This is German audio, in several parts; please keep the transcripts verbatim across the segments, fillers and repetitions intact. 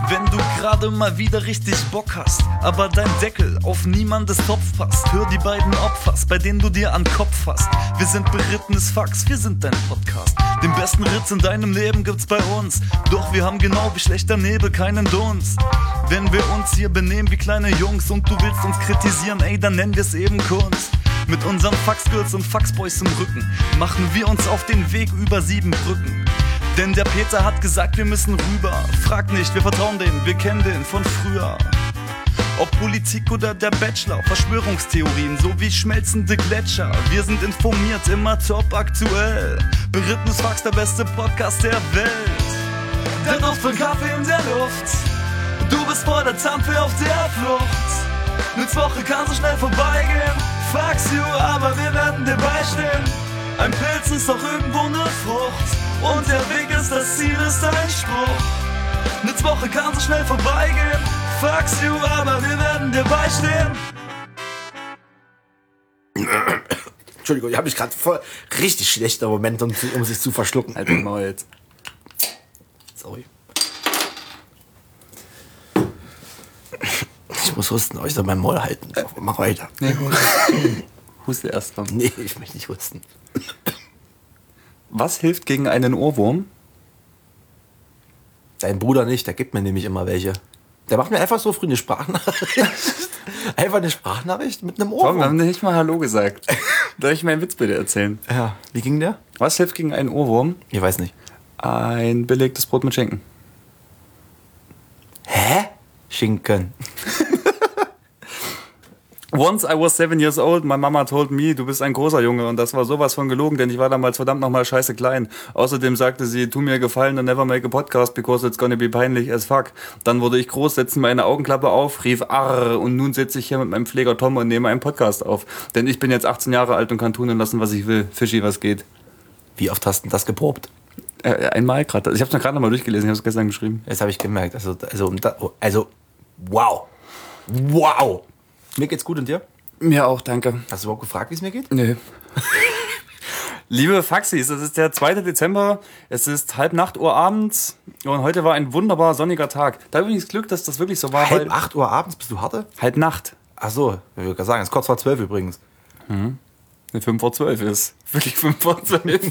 Wenn du gerade mal wieder richtig Bock hast, aber dein Deckel auf niemandes Topf passt, hör die beiden Opfers, bei denen du dir an den Kopf fasst. Wir sind berittenes Fax, wir sind dein Podcast. Den besten Ritz in deinem Leben gibt's bei uns, doch wir haben genau wie schlechter Nebel keinen Dunst. Wenn wir uns hier benehmen wie kleine Jungs und du willst uns kritisieren, ey, dann nennen wir's eben Kunst. Mit unseren Faxgirls und Faxboys im Rücken machen wir uns auf den Weg über sieben Brücken. Denn der Peter hat gesagt, wir müssen rüber. Frag nicht, wir vertrauen denen, wir kennen den von früher. Ob Politik oder der Bachelor, Verschwörungstheorien sowie schmelzende Gletscher. Wir sind informiert, immer top aktuell. Berittenes Fax, der beste Podcast der Welt. Der Duft von Kaffee in der Luft. Du bist vor der Zampe auf der Flucht. Eine Woche kann so schnell vorbeigehen. Fax you, aber wir werden dir beistehen. Ein Pilz ist doch irgendwo eine Frucht. Und der Weg ist das Ziel, ist ein Spruch. Eine Woche kann so schnell vorbeigehen. Fax you, aber wir werden dir beistehen. Entschuldigung, ich habe mich gerade voll richtig schlechter Moment, um, um sich zu verschlucken. Halt den Maul jetzt. Sorry. Ich muss husten, euch soll mein Maul halten. Mach weiter. Nee, huste erst mal. Nee, ich möchte nicht husten. Was hilft gegen einen Ohrwurm? Dein Bruder nicht, der gibt mir nämlich immer welche. Der macht mir einfach so früh eine Sprachnachricht. Einfach eine Sprachnachricht mit einem Warum Ohrwurm. haben wir nicht mal Hallo gesagt? Darf ich meinen Witz bitte erzählen? Ja, wie ging der? Was hilft gegen einen Ohrwurm? Ich weiß nicht. Ein belegtes Brot mit Schinken. Hä? Schinken. Once I was seven years old, my mama told me, du bist ein großer Junge. Und das war sowas von gelogen, denn ich war damals verdammt nochmal scheiße klein. Außerdem sagte sie, tu mir Gefallen and never make a podcast because it's gonna be peinlich as fuck. Dann wurde ich groß, setzte meine Augenklappe auf, rief arr und nun sitze ich hier mit meinem Pfleger Tom und nehme einen Podcast auf. Denn ich bin jetzt achtzehn Jahre alt und kann tun und lassen, was ich will. Fischi, was geht? Wie oft hast du das geprobt? Äh, einmal gerade. Ich habe es gerade nochmal durchgelesen, ich habe es gestern geschrieben. Das habe ich gemerkt. Also, also, also, wow. Wow. Mir geht's gut und dir? Mir auch, danke. Hast du überhaupt gefragt, wie es mir geht? Nö. Liebe Faxis, es ist der zweite Dezember, es ist halb Nacht Uhr abends und heute war ein wunderbar sonniger Tag. Da habe ich das Glück, dass das wirklich so war. Halb acht Uhr abends, bist du harte? Halb Nacht. Ach so, ich würde gerade sagen, es ist kurz vor zwölf übrigens. Mhm. fünf vor zwölf ist. Wirklich fünf vor zwölf.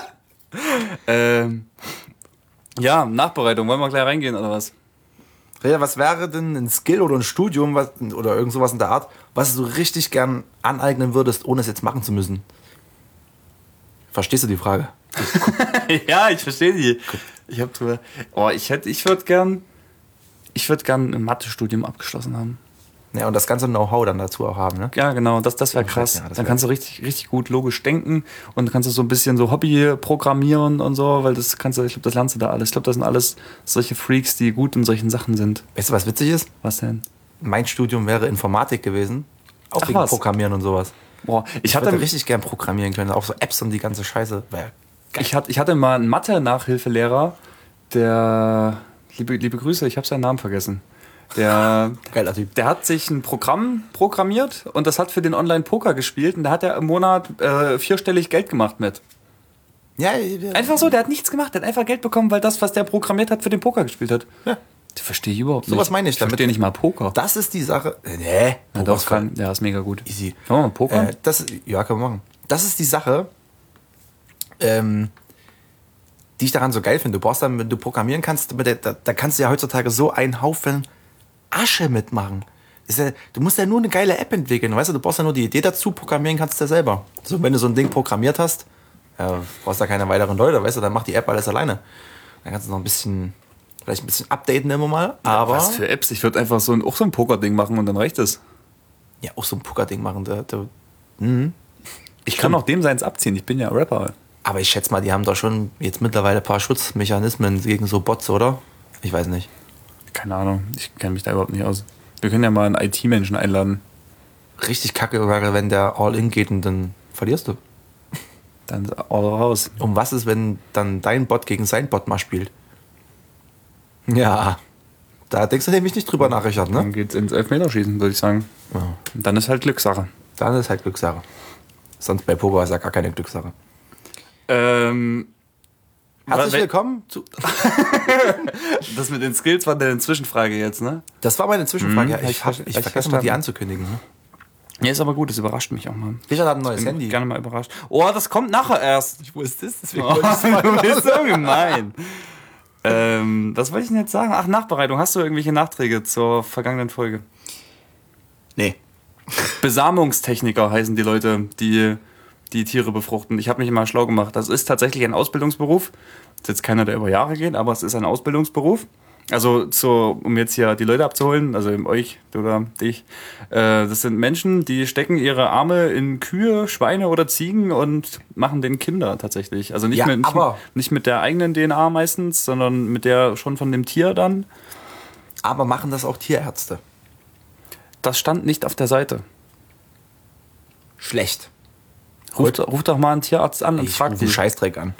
ähm, ja, Nachbereitung. Wollen wir gleich reingehen oder was? Ja, was wäre denn ein Skill oder ein Studium was, oder irgend sowas in der Art, was du richtig gern aneignen würdest, ohne es jetzt machen zu müssen? Verstehst du die Frage? Ja, ich verstehe die. Ich habe drüber. Oh, ich hätte, ich würde gern, ich würde gern ein Mathestudium abgeschlossen haben. Ja, und das ganze Know-how dann dazu auch haben, ne? Ja, genau, das, das wäre krass. Ja, das dann kannst du richtig, richtig gut logisch denken und kannst du so ein bisschen so Hobby programmieren und so, weil das kannst du, ich glaube, das lernst du da alles. Ich glaube, das sind alles solche Freaks, die gut in solchen Sachen sind. Weißt du, was witzig ist? Was denn? Mein Studium wäre Informatik gewesen. Auch Ach, wegen was? Programmieren und sowas. Boah, ich, Ich hatte hätte richtig gern programmieren können, auch so Apps und die ganze Scheiße. Ich hatte, ich hatte mal einen Mathe-Nachhilfelehrer, der, liebe, liebe Grüße, ich habe seinen Namen vergessen. Der, Geiler Typ. der hat sich ein Programm programmiert und das hat für den Online-Poker gespielt und da hat er im Monat äh, vierstellig Geld gemacht mit. Ja, ja. Einfach so, der hat nichts gemacht, der hat einfach Geld bekommen, weil das, was der programmiert hat, für den Poker gespielt hat. Ja. Das verstehe ich überhaupt nicht. Sowas meine ich Ich damit. verstehe nicht mal Poker. Das ist die Sache. Nee, Ja, doch, kann, ja, ist mega gut. easy. Können wir mal Poker? Äh, das, ja, können wir machen. Das ist die Sache, ähm, die ich daran so geil finde. Du brauchst dann, wenn du programmieren kannst, da, da, da kannst du ja heutzutage so einen Haufen Asche mitmachen. Ist ja, du musst ja nur eine geile App entwickeln, weißt du? Du brauchst ja nur die Idee dazu, programmieren kannst du ja selber. So, wenn du so ein Ding programmiert hast, äh, brauchst du ja keine weiteren Leute, weißt du? Dann macht die App alles alleine. Dann kannst du noch ein bisschen, vielleicht ein bisschen updaten immer mal. Aber Was für Apps? Ich würde einfach so ein, auch so ein Poker-Ding machen und dann reicht es. ja, auch so ein Poker-Ding machen. Da, da, mhm. Ich kann auch dem seins abziehen, ich bin ja Rapper. Aber ich schätze mal, die haben doch schon jetzt mittlerweile ein paar Schutzmechanismen gegen so Bots, oder? Ich weiß nicht. Keine Ahnung, ich kenne mich da überhaupt nicht aus. Wir können ja mal einen I T-Menschen einladen. Richtig kacke wäre, wenn der All-In geht und dann verlierst du. Dann all raus. Und was ist, wenn dann dein Bot gegen sein Bot mal spielt? Ja, da denkst du nämlich nicht drüber nach, Richard, ne? Dann geht's ins Elfmeterschießen, würde ich sagen. Ja. Und dann ist halt Glückssache. Dann ist halt Glückssache. Sonst bei Poker ist ja gar keine Glückssache. Ähm, Herzlich Wel- willkommen zu. Das mit den Skills war deine Zwischenfrage jetzt, ne? Das war meine Zwischenfrage. Mhm, ich ich hab, ver- ich ich vergesse mal, die verstanden. anzukündigen. Ne? Ja, ist aber gut, das überrascht mich auch mal. Richard hat ein neues Bin Handy. gerne mal überrascht. Oh, das kommt nachher erst. Ich wusste es, deswegen Oh, wollte ich's mal du bist so gemein. ähm, was wollte ich denn jetzt sagen? Ach, Nachbereitung. Hast du irgendwelche Nachträge zur vergangenen Folge? Nee. Besamungstechniker heißen die Leute, die die Tiere befruchten. Ich habe mich immer schlau gemacht. Das ist tatsächlich ein Ausbildungsberuf. Das ist jetzt keiner, der über Jahre geht, aber es ist ein Ausbildungsberuf. Also, zu, um jetzt hier die Leute abzuholen, also eben euch oder dich, äh, das sind Menschen, die stecken ihre Arme in Kühe, Schweine oder Ziegen und machen den Kinder tatsächlich. Also nicht, Ja, mit, nicht, aber- nicht mit der eigenen D N A meistens, sondern mit der schon von dem Tier dann. Aber machen das auch Tierärzte? Das stand nicht auf der Seite. Schlecht. Ruf, ruf doch mal einen Tierarzt an und Ich frag rufe die. Scheißdreck an.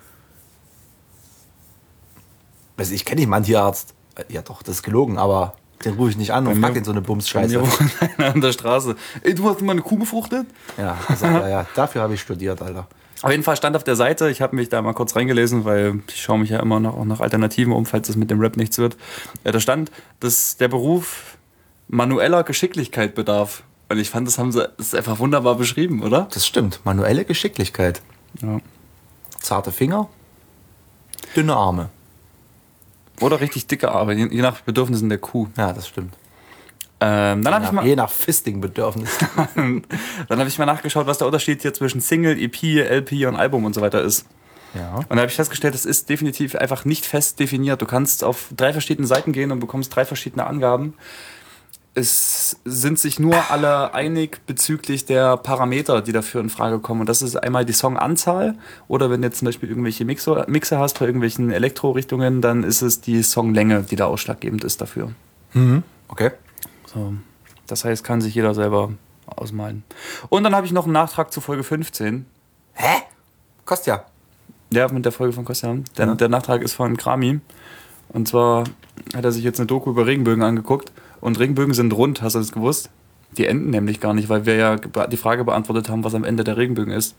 Also ich kenne nicht mal einen Tierarzt. Ja doch, das ist gelogen, aber den rufe ich nicht an und Bei frag mir- den so eine Bei Bumsscheiße. mir wohnt einer an der Straße. Ey, du hast mal eine Kuh befruchtet? Ja, also, ja, ja, dafür habe ich studiert, Alter. Auf jeden Fall stand auf der Seite, ich habe mich da mal kurz reingelesen, weil ich schaue mich ja immer noch auch nach Alternativen um, falls das mit dem Rap nichts wird. Ja, da stand, dass der Beruf manueller Geschicklichkeit bedarf. Und ich fand, das haben sie das ist einfach wunderbar beschrieben, oder? Das stimmt. Manuelle Geschicklichkeit. Ja. Zarte Finger, dünne Arme. Oder richtig dicke Arbeit, je je nach Bedürfnissen der Kuh. Ja, das stimmt. Ähm, dann habe Je ich nach, mal... je nach Fisting-Bedürfnis. Dann habe ich mal nachgeschaut, was der Unterschied hier zwischen Single, E P, L P und Album und so weiter ist. Ja. Und da habe ich festgestellt, es ist definitiv einfach nicht fest definiert. Du kannst auf drei verschiedene Seiten gehen und bekommst drei verschiedene Angaben. Es sind sich nur alle einig bezüglich der Parameter, die dafür in Frage kommen. Und das ist einmal die Songanzahl oder wenn du jetzt zum Beispiel irgendwelche Mixer, Mixer hast bei irgendwelchen Elektro-Richtungen, dann ist es die Songlänge, die da ausschlaggebend ist dafür. Okay. So. Das heißt, kann sich jeder selber ausmalen. Und dann habe ich noch einen Nachtrag zu Folge fünfzehn. Hä? Kostet ja. Ja, mit der Folge von Kostja. Der, Ja. der Nachtrag ist von Krami. Und zwar hat er sich jetzt eine Doku über Regenbögen angeguckt. Und Regenbögen sind rund, hast du das gewusst? Die enden nämlich gar nicht, weil wir ja ge- die Frage beantwortet haben, was am Ende der Regenbögen ist.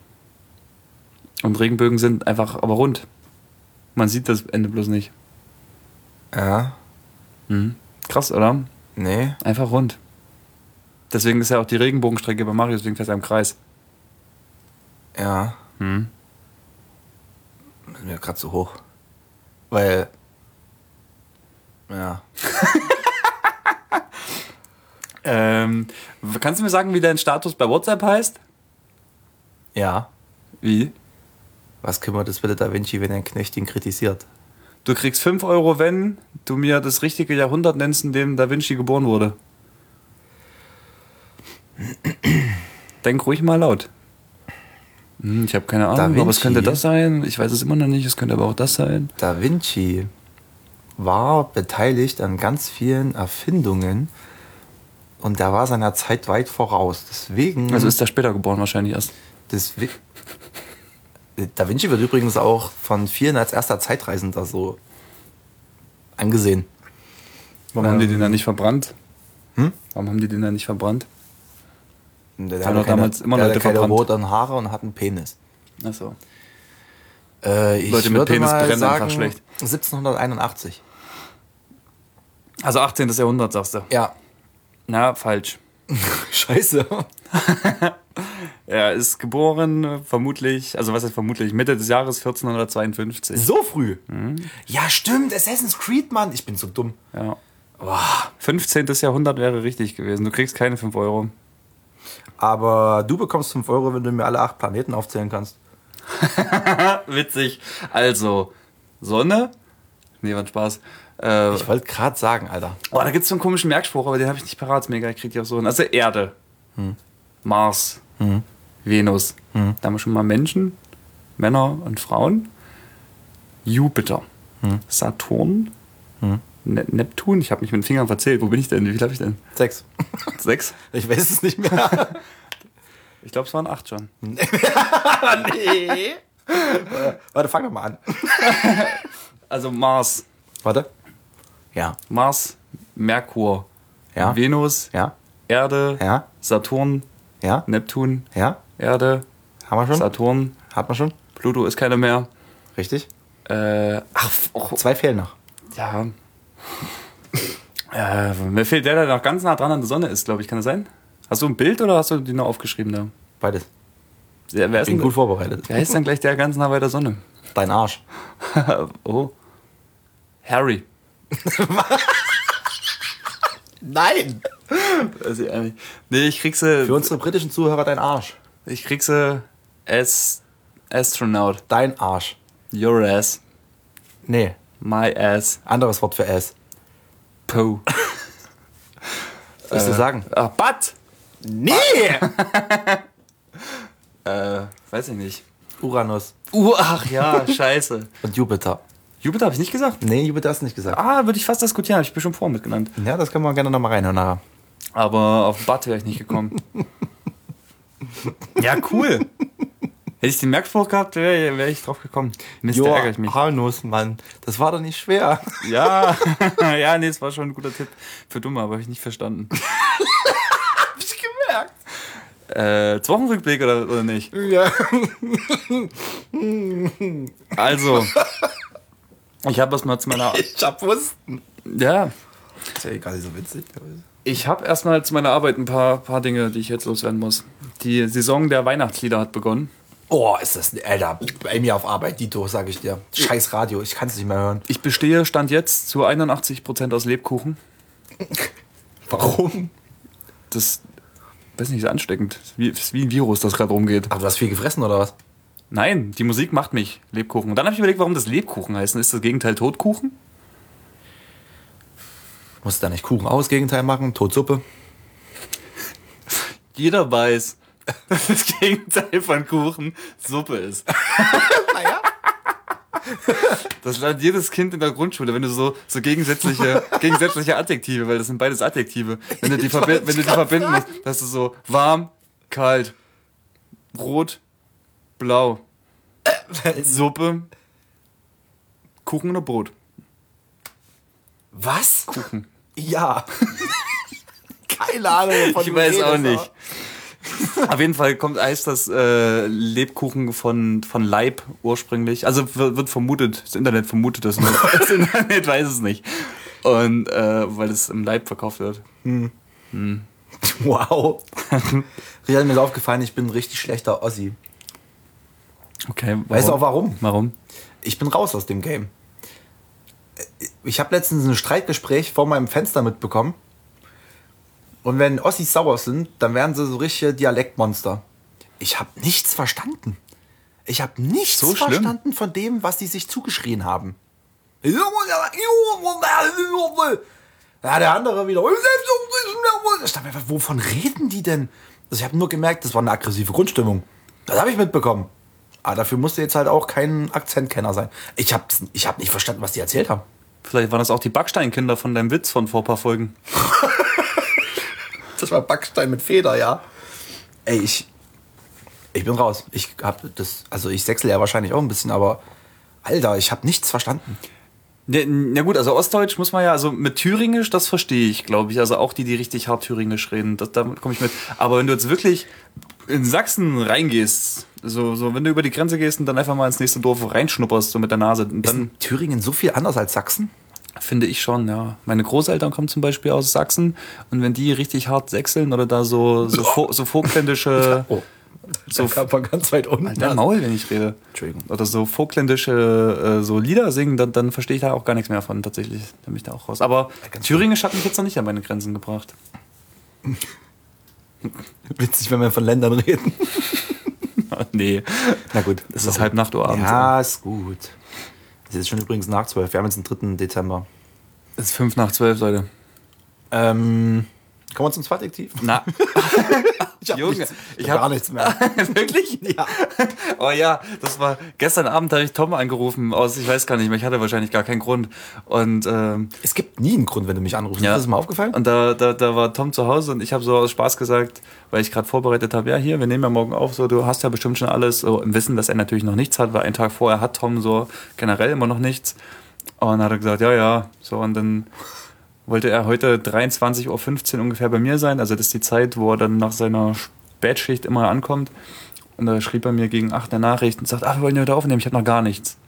Und Regenbögen sind einfach aber rund. Man sieht das Ende bloß nicht. Ja. Mhm. Krass, oder? Nee. Einfach rund. Deswegen ist ja auch die Regenbogenstrecke bei Mario, deswegen fährt er im Kreis. Ja. Mhm. Das ist mir gerade zu hoch. Weil. Ja. Ähm, kannst du mir sagen, wie dein Status bei WhatsApp heißt? Ja. Wie? Was kümmert es bitte Da Vinci, wenn ein Knecht ihn kritisiert? Du kriegst fünf Euro, wenn du mir das richtige Jahrhundert nennst, in dem Da Vinci geboren wurde. Denk ruhig mal laut. Hm, ich habe keine Da Ahnung, aber es Vinci? könnte das sein. Ich weiß es immer noch nicht, es könnte aber auch das sein. Da Vinci war beteiligt an ganz vielen Erfindungen und der war seiner Zeit weit voraus. Deswegen. Also ist er später geboren wahrscheinlich erst. deswegen Da Vinci wird übrigens auch von vielen als erster Zeitreisender so angesehen. Warum haben die den dann nicht verbrannt? Hm? Warum haben die den dann nicht verbrannt? Der Hat hatte doch damals immer der Leute hatte keine verbrannt. roten Haare und hat einen Penis. Achso. Äh, ich Leute mit würde Penis mal brennen sagen, einfach schlecht. siebzehnhunderteinundachtzig. Also achtzehntes Jahrhundert, sagst du. Ja. Na, falsch. Scheiße. Er ist geboren, äh, vermutlich, also was heißt vermutlich, Mitte des Jahres vierzehnhundertzweiundfünfzig. So früh? Ja, stimmt. Assassin's Creed, Mann. Ich bin so dumm. Ja. Boah. fünfzehntes Jahrhundert wäre richtig gewesen. Du kriegst keine fünf Euro. Aber du bekommst fünf Euro, wenn du mir alle acht Planeten aufzählen kannst. Witzig. Also, Sonne. Nee, war ein Spaß. Äh, Ich wollte gerade sagen, Alter. oh, da gibt es so einen komischen Merkspruch, aber den habe ich nicht parat. Ist mega, ich krieg die auch so hin. Also Erde. Mars. Venus. Da haben wir schon mal Menschen, Männer und Frauen. Jupiter. Saturn. Ne Neptun. Ich habe mich mit den Fingern verzählt. Wo bin ich denn? Wie viel habe ich denn? Sechs. Sechs? Ich weiß es nicht mehr. Ich glaube, es waren acht schon. nee. Warte, fang doch mal an. Also Mars. Warte. Ja. Mars, Merkur, Ja. Venus, Ja. Erde, Ja. Saturn, Ja. Neptun, Ja. Erde, Haben wir schon? Saturn, Hat man schon? Pluto ist keiner mehr. Richtig? Äh, ach, oh, Zwei fehlen noch. ja. Äh, mir fehlt der, der noch ganz nah dran an der Sonne ist, glaube ich. Kann das sein? Hast du ein Bild oder hast du die noch aufgeschrieben da? Beides. Wer, wer ist Bin denn, gut vorbereitet. wer ist dann gleich der ganz nah bei der Sonne? Dein Arsch. Oh. Harry. Nein! Weiß ich eigentlich. Nee, ich krieg sie. Für unsere britischen Zuhörer dein Arsch. Ich krieg sie as Astronaut. Dein Arsch. Your ass. Nee, My ass. anderes Wort für Ass. Po. Was willst du sagen? Ah, but! Nee! Äh, weiß ich nicht. Uranus Uh, ach ja, scheiße. und Jupiter. Jupiter habe ich nicht gesagt. Nee, Jupiter hast du nicht gesagt. Ah, würde ich fast diskutieren, habe ich bestimmt vor mitgenannt. Ja, das können wir gerne nochmal reinhören nachher. Aber auf Bad wäre ich nicht gekommen. Ja, cool. Hätte ich den Merkspruch gehabt, wäre wär ich drauf gekommen. Mist, da ärgere ich mich. Uranus, Mann. Das war doch nicht schwer. Ja, ja, nee, es war schon ein guter Tipp. Für Dumme, aber habe ich nicht verstanden. Hab ich gemerkt. Äh, zwei Wochenrückblick oder, oder nicht? Ja. Also, ich habe erstmal zu meiner... Ich hab wussten. Ja, Ist ja eh gar nicht so witzig. ich habe erstmal zu meiner Arbeit ein paar, paar Dinge, die ich jetzt loswerden muss. Die Saison der Weihnachtslieder hat begonnen. Oh, ist das, Alter, bei mir auf Arbeit, Dito, sag ich dir. Scheiß Radio, ich kann es nicht mehr hören. Ich bestehe, Stand jetzt, zu einundachtzig Prozent aus Lebkuchen. Warum? Das, weiß nicht, ist ansteckend. Ist wie, ist wie ein Virus, das gerade rumgeht. Ach, du hast viel gefressen, oder was? Nein, die Musik macht mich Lebkuchen. Und dann habe ich überlegt, warum das Lebkuchen heißt. Ist das Gegenteil Totkuchen? Musst du da nicht Kuchen aus, Gegenteil machen? Totsuppe? Jeder weiß, dass das Gegenteil von Kuchen Suppe ist. Naja. Das lernt jedes Kind in der Grundschule, wenn du so, so gegensätzliche, gegensätzliche Adjektive, weil das sind beides Adjektive. Wenn du die, verbi- wenn du die verbinden musst, dass du so warm, kalt, rot, blau, Suppe, Kuchen oder Brot? Was? Kuchen. Ja. Keine Ahnung, wovon Ich du weiß redest, auch nicht. Auf jeden Fall kommt heißt das äh, Lebkuchen von, von Leib ursprünglich. Also wird, wird vermutet, das Internet vermutet das nur. Das Internet weiß es nicht. Und äh, weil es im Leib verkauft wird. Hm. Hm. Wow. Real, mir ist aufgefallen, ich bin ein richtig schlechter Ossi. Okay. Warum? Weißt du auch warum? Warum? Ich bin raus aus dem Game. Ich habe letztens ein Streitgespräch vor meinem Fenster mitbekommen. Und wenn Ossis sauer sind, dann werden sie so richtige Dialektmonster. Ich habe nichts verstanden. Ich habe nichts So schlimm? verstanden von dem, was die sich zugeschrien haben. Ja, der andere wieder. Ich dachte mir, wovon reden die denn? Also ich habe nur gemerkt, das war eine aggressive Grundstimmung. Das habe ich mitbekommen. Aber dafür musste jetzt halt auch kein Akzentkenner sein. Ich habe ich hab nicht verstanden, was die erzählt haben. Vielleicht waren das auch die Backsteinkinder von deinem Witz von vor ein paar Folgen. Das war Backstein mit Feder, ja. Ey, ich, ich bin raus. Ich hab das, also ich sechsel ja wahrscheinlich auch ein bisschen, aber Alter, ich habe nichts verstanden. Ja, ja gut, also Ostdeutsch muss man ja, also mit Thüringisch, das verstehe ich, glaube ich. Also auch die, die richtig hart Thüringisch reden, das, da komme ich mit. Aber wenn du jetzt wirklich in Sachsen reingehst, so, so wenn du über die Grenze gehst und dann einfach mal ins nächste Dorf reinschnupperst, so mit der Nase, und Ist dann Thüringen so viel anders als Sachsen? finde ich schon, ja. Meine Großeltern kommen zum Beispiel aus Sachsen und wenn die richtig hart sächseln oder da so, so, vo, so vogtländische... Oh, so so kam von ganz weit unten. Alter, Maul, wenn ich rede. Entschuldigung. Oder so vogtländische äh, so Lieder singen, dann, dann verstehe ich da auch gar nichts mehr von, tatsächlich. Da bin ich da auch raus. Aber ganz Thüringisch hat mich jetzt noch nicht an meine Grenzen gebracht. Witzig, wenn wir von Ländern reden. Nee. Na gut. Das ist halb Nacht Uhr abends. Ja, ist gut. Es ist schon übrigens nach zwölf. Wir haben jetzt den dritten Dezember. Es ist fünf nach zwölf, Leute. Ähm, kommen wir zum Zweitadjektiv? Na, Ich hab Junge, nichts, ich ich hab- hab gar nichts mehr. wirklich? Ja. Oh ja, das war, gestern Abend habe ich Tom angerufen aus, ich weiß gar nicht mehr, ich hatte wahrscheinlich gar keinen Grund. Und, ähm, Es gibt nie einen Grund, wenn du mich anrufst. Ja. Ist das mal aufgefallen? Und da, da, da war Tom zu Hause und ich habe so aus Spaß gesagt, weil ich gerade vorbereitet habe, ja hier, wir nehmen ja morgen auf, so du hast ja bestimmt schon alles, so im Wissen, dass er natürlich noch nichts hat, weil einen Tag vorher hat Tom so generell immer noch nichts. Und dann hat er gesagt, ja, ja, so und dann wollte er heute dreiundzwanzig Uhr fünfzehn ungefähr bei mir sein, also das ist die Zeit, wo er dann nach seiner Spätschicht immer ankommt und da schrieb er mir gegen acht eine Nachricht und sagt, ach, wir wollen ja heute aufnehmen, ich habe noch gar nichts.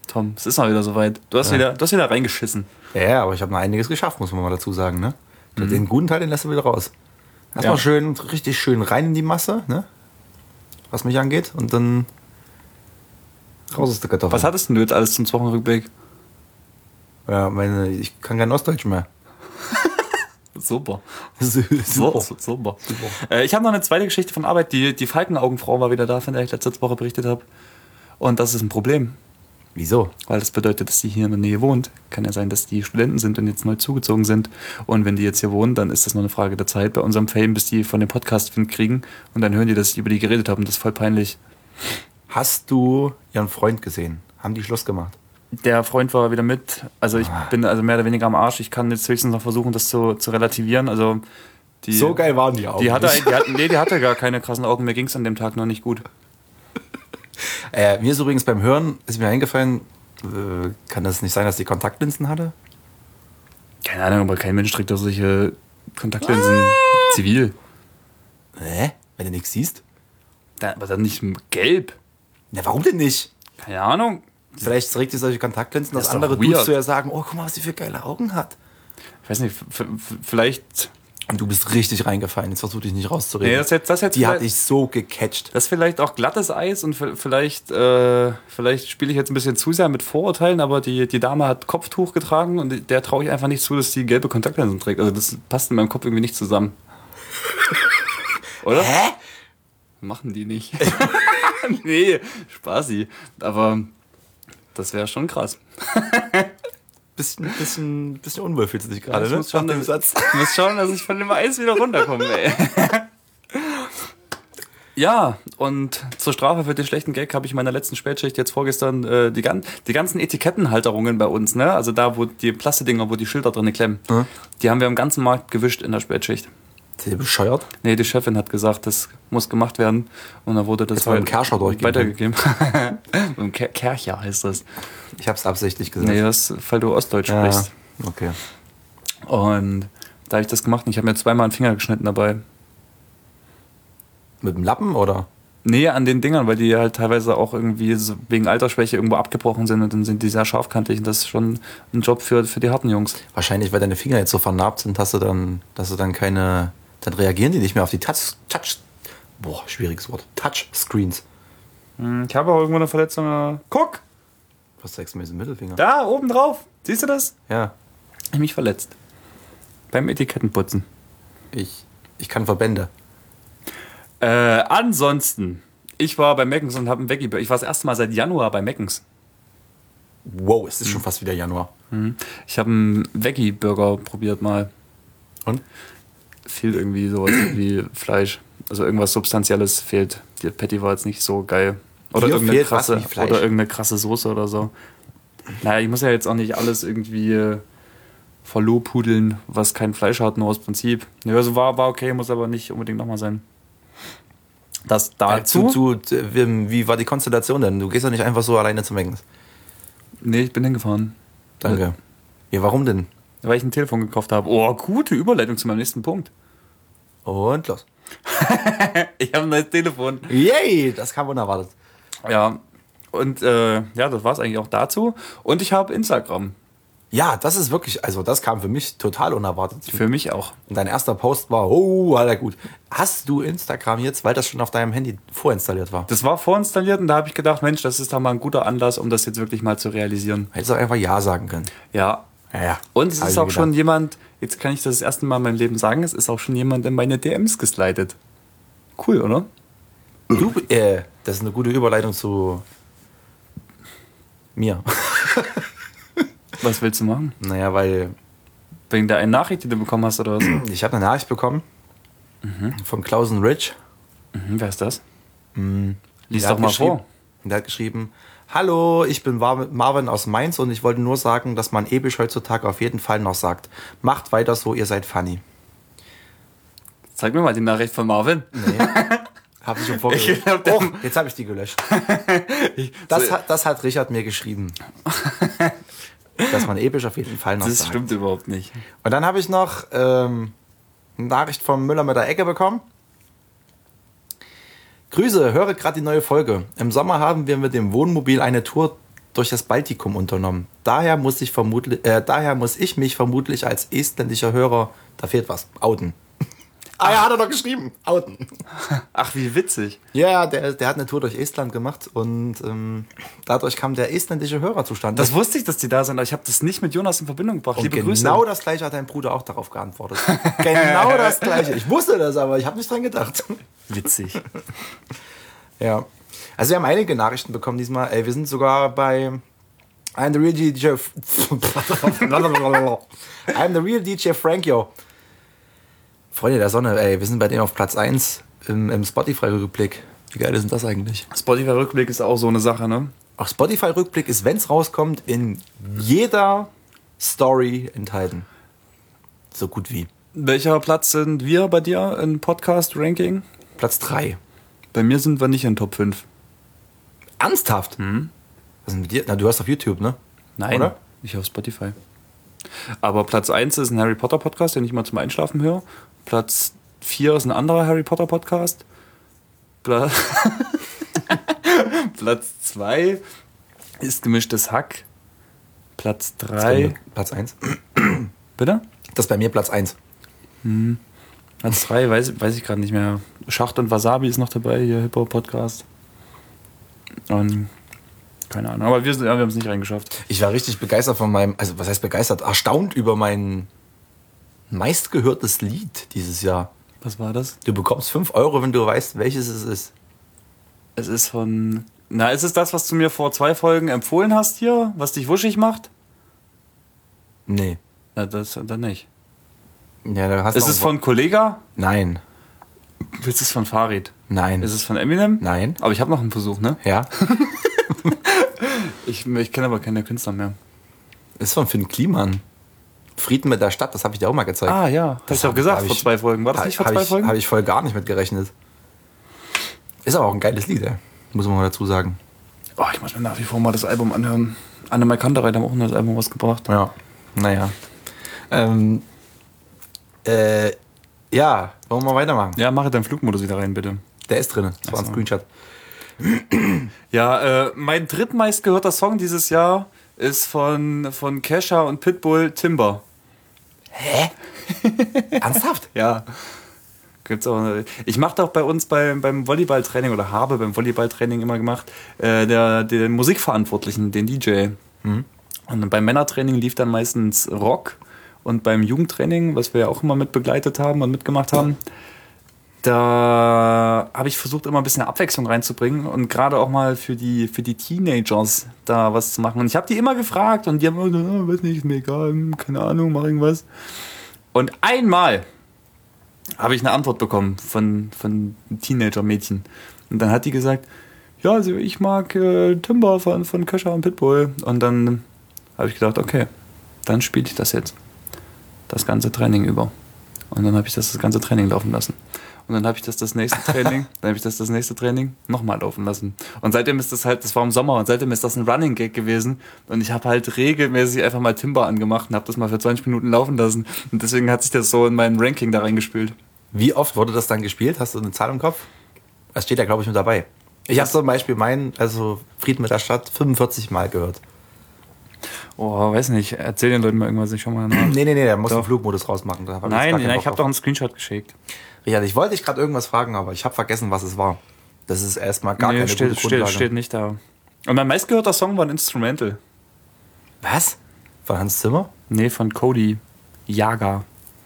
Tom, es ist mal wieder soweit. Du hast, Ja. wieder, du hast wieder reingeschissen. Ja, ja, aber ich habe noch einiges geschafft, muss man mal dazu sagen, ne? Mhm. Den guten Teil, den lässt du wieder raus. Erstmal Ja. schön, richtig schön rein in die Masse, ne? Was mich angeht. Und dann raus aus der Kartoffel. Was hattest denn du jetzt alles zum Wochenrückblick? Ja, meine, ich kann kein Ostdeutsch mehr. Super. Super. So, super. Äh, ich habe noch eine zweite Geschichte von Arbeit. Die, die Falkenaugenfrau war wieder da, von der ich letzte Woche berichtet habe. Und das ist ein Problem. Wieso? Weil das bedeutet, dass die hier in der Nähe wohnt. Kann ja sein, dass die Studenten sind und jetzt neu zugezogen sind. Und wenn die jetzt hier wohnen, dann ist das nur eine Frage der Zeit bei unserem Fame, bis die von dem Podcast Wind kriegen. Und dann hören die, dass ich über die geredet habe. Und das ist voll peinlich. Hast du ihren Freund gesehen? Haben die Schluss gemacht? Der Freund war wieder mit. Also ich bin also mehr oder weniger am Arsch. Ich kann jetzt höchstens noch versuchen, das zu, zu relativieren. Also die, So geil waren die auch. Die hatte, die hatte, nee, die hatte gar keine krassen Augen. Mir ging es an dem Tag noch nicht gut. Äh, mir ist übrigens beim Hören, ist mir eingefallen, äh, kann das nicht sein, dass die Kontaktlinsen hatte? Keine Ahnung, aber kein Mensch trägt doch solche Kontaktlinsen zivil. Hä? Wenn du nichts siehst? Da, aber dann nicht gelb. Na, warum denn nicht? Keine Ahnung. Vielleicht trägt sie solche Kontaktlinsen, Das dass ist andere doch weird. Dudes zu ihr sagen, oh, guck mal, was sie für geile Augen hat. Ich weiß nicht, f- f- vielleicht. Und du bist richtig reingefallen, jetzt versuch dich nicht rauszureden. Nee, das jetzt, das jetzt die hat vielleicht- dich so gecatcht. Das ist vielleicht auch glattes Eis und v- vielleicht, äh, vielleicht spiele ich jetzt ein bisschen zu sehr mit Vorurteilen, aber die, die Dame hat Kopftuch getragen und der traue ich einfach nicht zu, dass die gelbe Kontaktlinsen trägt. Also das passt in meinem Kopf irgendwie nicht zusammen. Oder? Hä? Machen die nicht. Nee, Spaßi. Aber das wäre schon krass. Bisschen, bisschen, bisschen unwohl fühlst du dich gerade, ich ne? muss schon, Nach dem dass, Satz. ich muss schauen, dass ich von dem Eis wieder runterkomme, ey. Ja, und zur Strafe für den schlechten Gag habe ich in meiner letzten Spätschicht jetzt vorgestern äh, die, gan die ganzen Etikettenhalterungen bei uns, ne? Also da, wo die Plastikdinger, wo die Schilder drin klemmen, Mhm. die haben wir am ganzen Markt gewischt in der Spätschicht. Ist ihr bescheuert? Nee, die Chefin hat gesagt, das muss gemacht werden. Und dann wurde das Jetzt mal im Kercher durchgehen. weitergegeben. Im Ker Kercher heißt das. Ich hab's absichtlich gesagt. Nee, das, weil du Ostdeutsch ja, sprichst. okay. Und da habe ich das gemacht und ich habe mir zweimal den Finger geschnitten dabei. Mit dem Lappen oder? Nee, an den Dingern, weil die halt teilweise auch irgendwie so wegen Altersschwäche irgendwo abgebrochen sind und dann sind die sehr scharfkantig und das ist schon ein Job für, für die harten Jungs. Wahrscheinlich, weil deine Finger jetzt so vernarbt sind, hast du dann, dass du dann keine, dann reagieren die nicht mehr auf die Touch, Touch, boah, schwieriges Wort, Touchscreens. Ich habe auch irgendwo eine Verletzung. Guck! Was zeigst du mir diesen Mittelfinger? Da, oben drauf. Siehst du das? Ja, Ich hab mich verletzt. Beim Etikettenputzen. ich, ich kann Verbände. Äh, ansonsten, ich war bei Meckens und habe ein Veggie. Ich war das erste Mal seit Januar bei Meckens. Wow, es ist schon fast wieder Januar. Ich habe einen Veggie-Burger probiert mal. Und? Fehlt irgendwie sowas wie Fleisch. Also irgendwas Substanzielles fehlt. Die Patty war jetzt nicht so geil. Oder Dir irgendeine fehlt was krasse, wie Fleisch? oder irgendeine krasse Soße oder so. Naja, ich muss ja jetzt auch nicht alles irgendwie äh, verlobhudeln, was kein Fleisch hat, nur aus Prinzip. Ja, also war, war okay, muss aber nicht unbedingt nochmal sein. Das dazu? Zu, zu, wie, wie war die Konstellation denn? Du gehst doch nicht einfach so alleine zum Meckens. Nee, ich bin hingefahren. Danke. Ja, warum denn? Weil ich ein Telefon gekauft habe. Oh, gute Überleitung zu meinem nächsten Punkt. Und los. Ich habe ein neues Telefon. Yay, das kam unerwartet. Ja, und äh, ja, das war es eigentlich auch dazu. Und ich habe Instagram. Ja, das ist wirklich, also das kam für mich total unerwartet. Für mich auch. Und dein erster Post war, oh, Alter, gut. Hast du Instagram jetzt, weil das schon auf deinem Handy vorinstalliert war? Das war vorinstalliert und da habe ich gedacht, Mensch, das ist doch mal ein guter Anlass, um das jetzt wirklich mal zu realisieren. Hättest du einfach Ja sagen können. Ja. Ja, ja. Und es Hab ist ich auch mir schon gedacht. jemand, jetzt kann ich das das erste Mal in meinem Leben sagen, es ist auch schon jemand in meine D Ms geslidet. Cool, oder? Du, äh, das ist eine gute Überleitung zu mir. Was willst du machen? Naja, weil Wegen der einen Nachricht, die du bekommen hast, oder was? Mhm, ich habe eine Nachricht bekommen von Klausen Rich. wer ist das? Lies Der doch hat mal geschrieben- vor. Und der hat geschrieben, hallo, ich bin War- Marvin aus Mainz und ich wollte nur sagen, dass man Ebisch heutzutage auf jeden Fall noch sagt. Macht weiter so, ihr seid funny. Zeig mir mal die Nachricht von Marvin. Nee, habe ich schon vorgelesen. Ich glaub, der- Oh, jetzt habe ich die gelöscht. Das, hat, das hat Richard mir geschrieben. Dass man Ebisch auf jeden Fall noch Das sagt. stimmt überhaupt nicht. Und dann habe ich noch ähm, eine Nachricht vom Müller mit der Ecke bekommen. Grüße, höre gerade die neue Folge. Im Sommer haben wir mit dem Wohnmobil eine Tour durch das Baltikum unternommen. Daher muss ich vermutlich, äh, daher muss ich mich vermutlich als estländischer Hörer, da fehlt was, outen. Ah ja, hat er doch geschrieben, outen. Ach, wie witzig. Ja, der, der hat eine Tour durch Estland gemacht und ähm, dadurch kam der estländische Hörer zustande. Das wusste ich, dass die da sind, aber ich habe das nicht mit Jonas in Verbindung gebracht. und Liebe genau Grüße. das gleiche hat dein Bruder auch darauf geantwortet. Genau das gleiche. Ich wusste das, aber ich habe nicht dran gedacht. Witzig. Ja. Also wir haben einige Nachrichten bekommen diesmal. Ey, wir sind sogar bei I'm the real D J I'm the real D J Frank, yo. Freunde der Sonne, ey, wir sind bei denen auf Platz eins im, im Spotify-Rückblick. Wie geil ist denn das eigentlich? Spotify-Rückblick ist auch so eine Sache, ne? Auch Spotify-Rückblick ist, wenn es rauskommt, in jeder Story enthalten. So gut wie. Welcher Platz sind wir bei dir im Podcast-Ranking? Platz drei. Bei mir sind wir nicht in Top fünf. Ernsthaft? Hm? Was ist denn mit dir? Na, du hast auf YouTube, ne? Nein, Oder? ich auf Spotify. Aber Platz eins ist ein Harry Potter Podcast, den ich mal zum Einschlafen höre. Platz vier ist ein anderer Harry Potter Podcast. Pla Platz zwei ist gemischtes Hack. Platz drei. Platz eins. Bitte? Das ist bei mir Platz eins. Platz drei weiß, weiß ich gerade nicht mehr. Schacht und Wasabi ist noch dabei, hier Hip-Hop Podcast. Und keine Ahnung. Aber wir, sind, ja, wir haben es nicht reingeschafft. Ich war richtig begeistert von meinem, also was heißt begeistert? Erstaunt über mein meistgehörtes Lied dieses Jahr. Was war das? Du bekommst fünf Euro, wenn du weißt, welches es ist. Es ist von. Na, ist es das, was du mir vor zwei Folgen empfohlen hast hier? Was dich wuschig macht? Nee. Na, das dann nicht. Ja, da hast Ist du es auch- von Kollega? Nein. Ist es von Farid? Nein. Ist es von Eminem? Nein. Aber ich habe noch einen Versuch, ne? Ja. Ich, ich kenne aber keine Künstler mehr. Ist von Finn Kliman. Frieden mit der Stadt, das habe ich dir auch mal gezeigt. Ah ja, hast du doch gesagt hab vor ich- zwei Folgen. War das nicht vor Habe zwei ich, Folgen? hab ich voll gar nicht mit gerechnet. Ist aber auch ein geiles Lied, ey. Muss man mal dazu sagen. Oh, ich muss mir nach wie vor mal das Album anhören. Anne Kantereit haben auch ein neues Album rausgebracht. Ja. Naja. Ähm, äh, ja, wollen wir mal weitermachen? Ja, mache deinen Flugmodus wieder rein, bitte. Der ist drin. Das war ein Ach so. Screenshot. Ja, äh, mein drittmeistgehörter Song dieses Jahr ist von, von Kesha und Pitbull, Timber. Hä? Ernsthaft? Ja. Gibt's auch, ich mache doch bei uns beim, beim Volleyballtraining oder habe beim Volleyballtraining immer gemacht, äh, der, den Musikverantwortlichen, den D J. Mhm. Und beim Männertraining lief dann meistens Rock und beim Jugendtraining, was wir ja auch immer mit begleitet haben und mitgemacht haben, da habe ich versucht, immer ein bisschen Abwechslung reinzubringen und gerade auch mal für die, für die Teenagers da was zu machen. Und ich habe die immer gefragt und die haben immer, oh, weiß nicht, ist mir egal, keine Ahnung, mach irgendwas. Und einmal habe ich eine Antwort bekommen von, von einem Teenager-Mädchen. Und dann hat die gesagt, ja, also ich mag äh, Timber von, von Kesha und Pitbull. Und dann habe ich gedacht, okay, dann spiele ich das jetzt. Das ganze Training über. Und dann habe ich das, das ganze Training laufen lassen. Und dann habe ich das das nächste Training, dann habe ich das das nächste Training nochmal laufen lassen. Und seitdem ist das halt, das war im Sommer, und seitdem ist das ein Running Gag gewesen. Und ich habe halt regelmäßig einfach mal Timber angemacht und habe das mal für zwanzig Minuten laufen lassen. Und deswegen hat sich das so in mein Ranking da reingespielt. Wie oft wurde das dann gespielt? Hast du eine Zahl im Kopf? Das steht ja, glaube ich, mit dabei. Ich habe zum Beispiel meinen, also Frieden mit der Stadt, fünfundvierzig Mal gehört. Oh, weiß nicht, erzähl den Leuten mal irgendwas, ich schau mal nach. Nee, nee, nee, der muss Doch. den Flugmodus rausmachen. Da hab ich jetzt Nein, gar keinen nein, Bock ich habe drauf. doch einen Screenshot geschickt. Richard, ich wollte dich gerade irgendwas fragen, aber ich habe vergessen, was es war. Das ist erstmal gar Nee, keine steht, gute steht, Grundlage. steht nicht da. Und mein meistgehörter Song war ein Instrumental. Was? Von Hans Zimmer? Nee, von Cody Jager.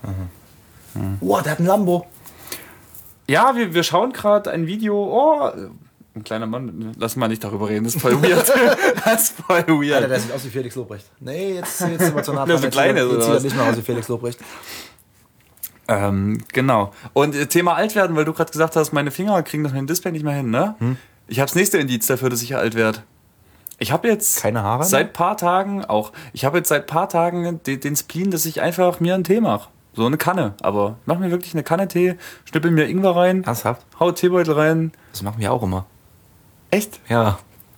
Wow, der hat ein Lambo. Ja, wir, wir schauen gerade ein Video. Oh, ein kleiner Mann, lass mal nicht darüber reden, das ist voll weird. Das ist voll Alter, weird. der sieht aus wie Felix Lobrecht. Nee, jetzt, jetzt sind wir zu nah Der dran. so Jetzt klein sieht er- ist, jetzt oder sieht er was? nicht mehr aus wie Felix Lobrecht. Ähm, genau. Und äh, Thema alt werden, weil du gerade gesagt hast, meine Finger kriegen das mit dem Display nicht mehr hin, ne? Hm? Ich habe das nächste Indiz dafür, dass ich alt werde. Ich habe jetzt Keine Haare mehr? seit paar Tagen auch. Ich habe jetzt seit paar Tagen den, den Spleen, dass ich einfach mir einen Tee mache. So eine Kanne. Aber mach mir wirklich eine Kanne Tee, schnippel mir Ingwer rein, Ernsthaft? hau Teebeutel rein. Das machen wir auch immer. Echt? Ja.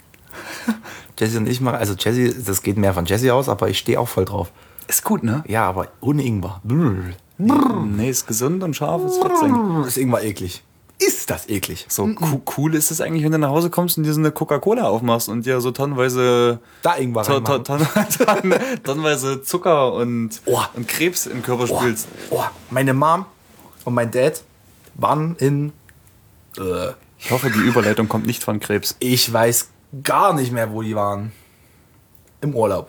Jessie und ich machen, also Jessie, das geht mehr von Jessie aus, aber ich stehe auch voll drauf. Ist gut, ne? Ja, aber ohne Ingwer. Brrr. Nee, ist gesund und scharf, ist fetzig. Ist Ingwer eklig. Ist ist das eklig. So co- cool ist es eigentlich, wenn du nach Hause kommst und dir so eine Coca-Cola aufmachst und dir so tonnenweise, Da irgendwas to- to- ton- ton- tonnenweise Zucker und, Oh. und Krebs im Körper Oh, spülst. oh, meine Mom und mein Dad waren in, äh, Ich hoffe, die Überleitung kommt nicht von Krebs. ich weiß gar nicht mehr, wo die waren. Im Urlaub.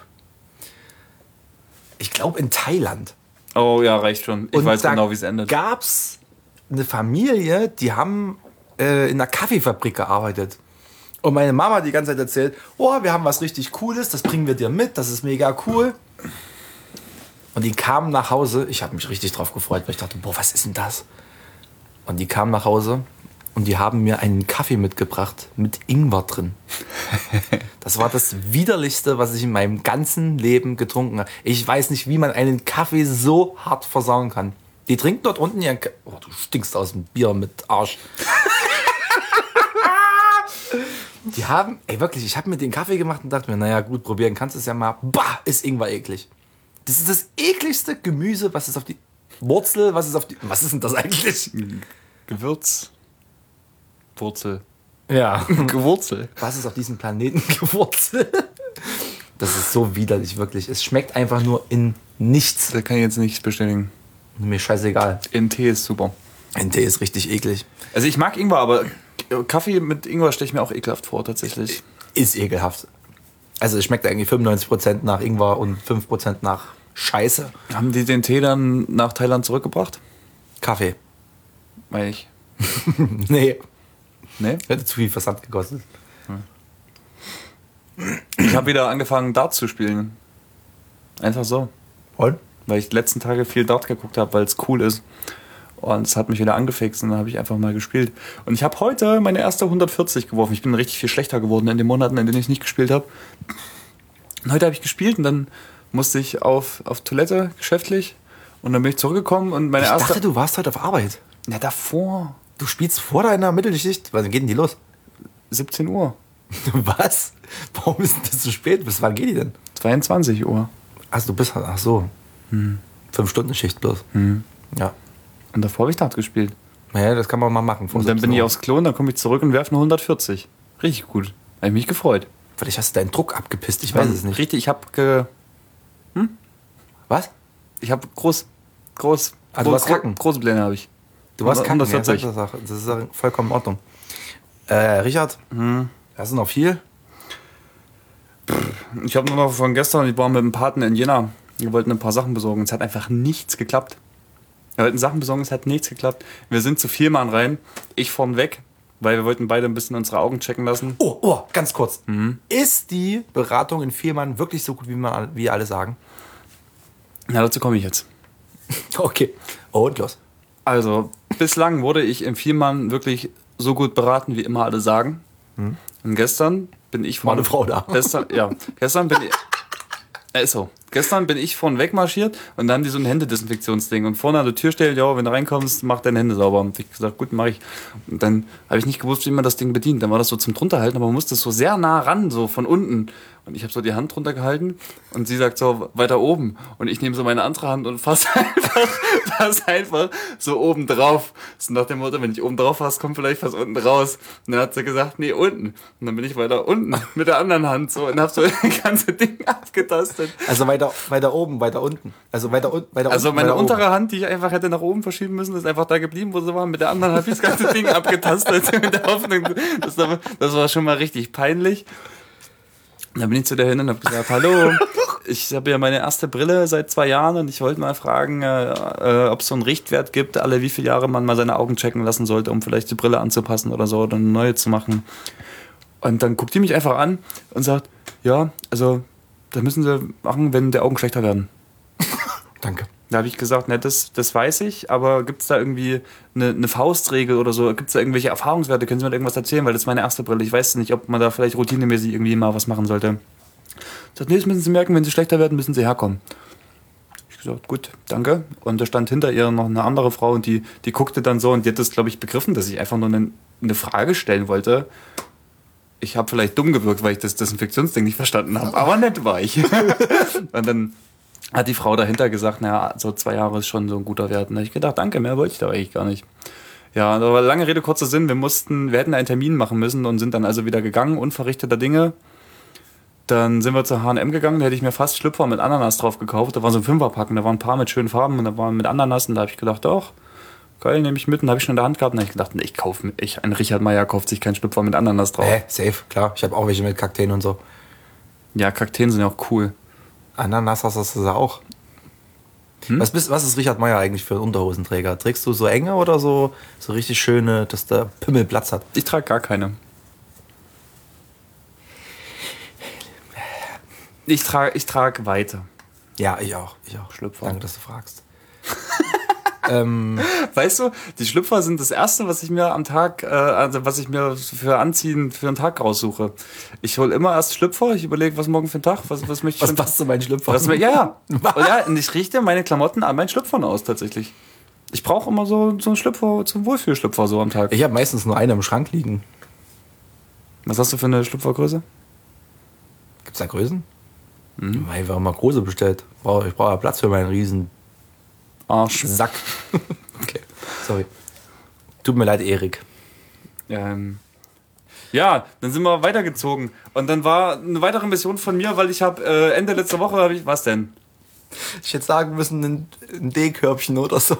Ich glaube in Thailand. Oh ja, reicht schon. Ich Und weiß da genau, wie es endet. Gab's eine Familie, die haben äh, in einer Kaffeefabrik gearbeitet. Und meine Mama hat die ganze Zeit erzählt, oh, wir haben was richtig Cooles, das bringen wir dir mit, das ist mega cool. Und die kamen nach Hause, ich habe mich richtig drauf gefreut, weil ich dachte, boah, was ist denn das? Und die kamen nach Hause und die haben mir einen Kaffee mitgebracht mit Ingwer drin. Das war das Widerlichste, was ich in meinem ganzen Leben getrunken habe. Ich weiß nicht, wie man einen Kaffee so hart versauen kann. Die trinken dort unten ihren Kaffee. Oh, du stinkst aus dem Bier mit Arsch. Die haben, ey wirklich, ich habe mir den Kaffee gemacht und dachte mir, naja gut, probieren kannst du es ja mal. Bah, ist Ingwer eklig. Das ist das ekligste Gemüse, was ist auf die Wurzel, was ist auf die, was ist denn das eigentlich? Gewürz. Wurzel. Ja. Gewurzel. Was ist auf diesem Planeten gewurzelt? Das ist so widerlich, wirklich. Es schmeckt einfach nur in nichts. Da kann ich jetzt nichts bestätigen. Mir scheißegal. In Tee ist super. Ein Tee ist richtig eklig. Also ich mag Ingwer, aber Kaffee mit Ingwer stelle ich mir auch ekelhaft vor, tatsächlich. Ist ekelhaft. Also es schmeckt eigentlich fünfundneunzig Prozent nach Ingwer und fünf Prozent nach Scheiße. Haben die den Tee dann nach Thailand zurückgebracht? Kaffee. Meine ich. Nee. Nee? Hätte zu viel Versand gekostet. Ich habe wieder angefangen, Dart zu spielen. Einfach so. Und? Weil ich die letzten Tage viel Dart geguckt habe, weil es cool ist. Und es hat mich wieder angefixt und dann habe ich einfach mal gespielt. Und ich habe heute meine erste hundertvierzig geworfen. Ich bin richtig viel schlechter geworden in den Monaten, in denen ich nicht gespielt habe. Und heute habe ich gespielt und dann musste ich auf, auf Toilette, geschäftlich. Und dann bin ich zurückgekommen und meine Ich erste... dachte, du warst heute auf Arbeit. Ja, davor. Du spielst vor deiner Mittelschicht. Wann geht denn die los? siebzehn Uhr. Was? Warum ist denn das so spät? Bis wann geht die denn? zweiundzwanzig Uhr. Ach, du bist, ach so. Hm. Fünf Stunden Schicht bloß. Hm. Ja. Und davor habe ich Dart gespielt. Naja, das kann man mal machen. vor Und dann bin siebzehn ich Uhr. aufs Klo und dann komme ich zurück und werfe eine hundertvierzig. Richtig gut. Habe ich mich gefreut. Vielleicht hast du deinen Druck abgepisst, ich weiß es nicht. Richtig, ich habe ge... Was? Ich habe groß... Groß... Ah, du groß, hast Kacken. Große Pläne habe ich. Du warst kacken, ja, sag hundertvierzig. das, auch. Das ist auch vollkommen in Ordnung. Äh, Richard, Hm. hast du noch viel? Ich habe nur noch von gestern, ich war mit dem Paten in Jena. Wir wollten ein paar Sachen besorgen. Es hat einfach nichts geklappt. Wir wollten Sachen besorgen, es hat nichts geklappt. Wir sind zu viel Mann rein. Ich vorn weg, weil wir wollten beide ein bisschen unsere Augen checken lassen. Oh, oh, ganz kurz. Mhm. Ist die Beratung in Vielmann wirklich so gut, wie, man, wie alle sagen? Na, dazu komme ich jetzt. Okay. Oh, und los. Also, bislang wurde ich im Vielmann wirklich so gut beraten, wie immer alle sagen. Und gestern bin ich von... War eine Frau da. Gestern, ja, gestern bin ich... Ja, ist so. Gestern bin ich vorn weg marschiert und dann haben die so ein Händedesinfektionsding. Und vorne an der Tür steht, ja, wenn du reinkommst, mach deine Hände sauber. Und ich gesagt, gut, mach ich. Und dann habe ich nicht gewusst, wie man das Ding bedient. Dann war das so zum drunterhalten, aber man musste so sehr nah ran, so von unten. Und ich habe so die Hand drunter gehalten und sie sagt so, weiter oben. Und ich nehme so meine andere Hand und fasse einfach, fass einfach so oben drauf. So nach dem Motto, wenn ich oben drauf fasse, kommt vielleicht was unten raus. Und dann hat sie gesagt, nee, unten. Und dann bin ich weiter unten mit der anderen Hand so und habe so das ganze Ding abgetastet. Also weiter, weiter oben, weiter unten. Also weiter, un, weiter Also unten, meine weiter untere oben. Hand, die ich einfach hätte nach oben verschieben müssen, ist einfach da geblieben, wo sie war. Mit der anderen habe ich das ganze Ding abgetastet. In der Hoffnung, das, war, das war schon mal richtig peinlich. Und dann bin ich zu der hin und habe gesagt, hallo, ich habe ja meine erste Brille seit zwei Jahren und ich wollte mal fragen, äh, äh, ob es so einen Richtwert gibt, alle wie viele Jahre man mal seine Augen checken lassen sollte, um vielleicht die Brille anzupassen oder so oder eine neue zu machen. Und dann guckt die mich einfach an und sagt, ja, also das müssen sie machen, wenn die Augen schlechter werden. Danke. Da habe ich gesagt, ne, das, das weiß ich, aber gibt es da irgendwie eine, eine Faustregel oder so? Gibt es da irgendwelche Erfahrungswerte? Können Sie mir da irgendwas erzählen? Weil das ist meine erste Brille. Ich weiß nicht, ob man da vielleicht routinemäßig irgendwie mal was machen sollte. Ich sagte, nee, das müssen Sie merken, wenn Sie schlechter werden, müssen Sie herkommen. Ich gesagt, gut, danke. Und da stand hinter ihr noch eine andere Frau und die, die guckte dann so und die hat das, glaube ich, begriffen, dass ich einfach nur eine, eine Frage stellen wollte. Ich habe vielleicht dumm gewirkt, weil ich das Desinfektionsding nicht verstanden habe, aber nett war ich. Und dann hat die Frau dahinter gesagt, naja, so zwei Jahre ist schon so ein guter Wert. Und da habe ich gedacht, danke, mehr wollte ich da eigentlich gar nicht. Ja, aber lange Rede, kurzer Sinn, wir mussten, wir hätten einen Termin machen müssen und sind dann also wieder gegangen, unverrichteter Dinge. Dann sind wir zur H und M gegangen, da hätte ich mir fast Schlüpfer mit Ananas drauf gekauft. Da war so ein Fünferpacken, da waren ein paar mit schönen Farben und da waren mit Ananas und da habe ich gedacht, doch, geil, nehme ich mit und habe ich schon in der Hand gehabt und habe ich gedacht, nee, ich kaufe, ich, ein Richard Meier kauft sich keinen Schlüpfer mit Ananas drauf. Hä, safe, klar. Ich habe auch welche mit Kakteen und so. Ja, Kakteen sind ja auch cool. Ananas hast du auch. Hm? Was, bist, was ist Richard Meier eigentlich für ein Unterhosenträger? Trägst du so enge oder so, so richtig schöne, dass der Pimmel Platz hat? Ich trage gar keine. Ich trage ich trag weiter. Ja, ich auch. Ich auch. Schlüpfer. Danke, dass du fragst. ähm, Weißt du, die Schlüpfer sind das Erste, was ich mir am Tag, äh, also was ich mir für Anziehen für einen Tag raussuche. Ich hole immer erst Schlüpfer, ich überlege, was morgen für ein Tag, was, was möchte ich was für passt zu meinen Schlüpfer? was, Ja, ja. Und ja. Und ich richte meine Klamotten an meinen Schlüpfern aus, tatsächlich. Ich brauche immer so, so einen Schlüpfer, so einen Wohlfühlschlüpfer so am Tag. Ich habe meistens nur eine im Schrank liegen. Was hast du für eine Schlüpfergröße? Gibt's da Größen? Mhm. Ich habe mal große bestellt. Ich brauche ja Platz für meinen riesen Arsch. Sack. Okay, sorry. Tut mir leid, Erik. Ähm, ja, dann sind wir weitergezogen. Und dann war eine weitere Mission von mir, weil ich habe äh, Ende letzter Woche habe ich was denn? Ich hätte sagen müssen, ein, ein D-Körbchen oder so.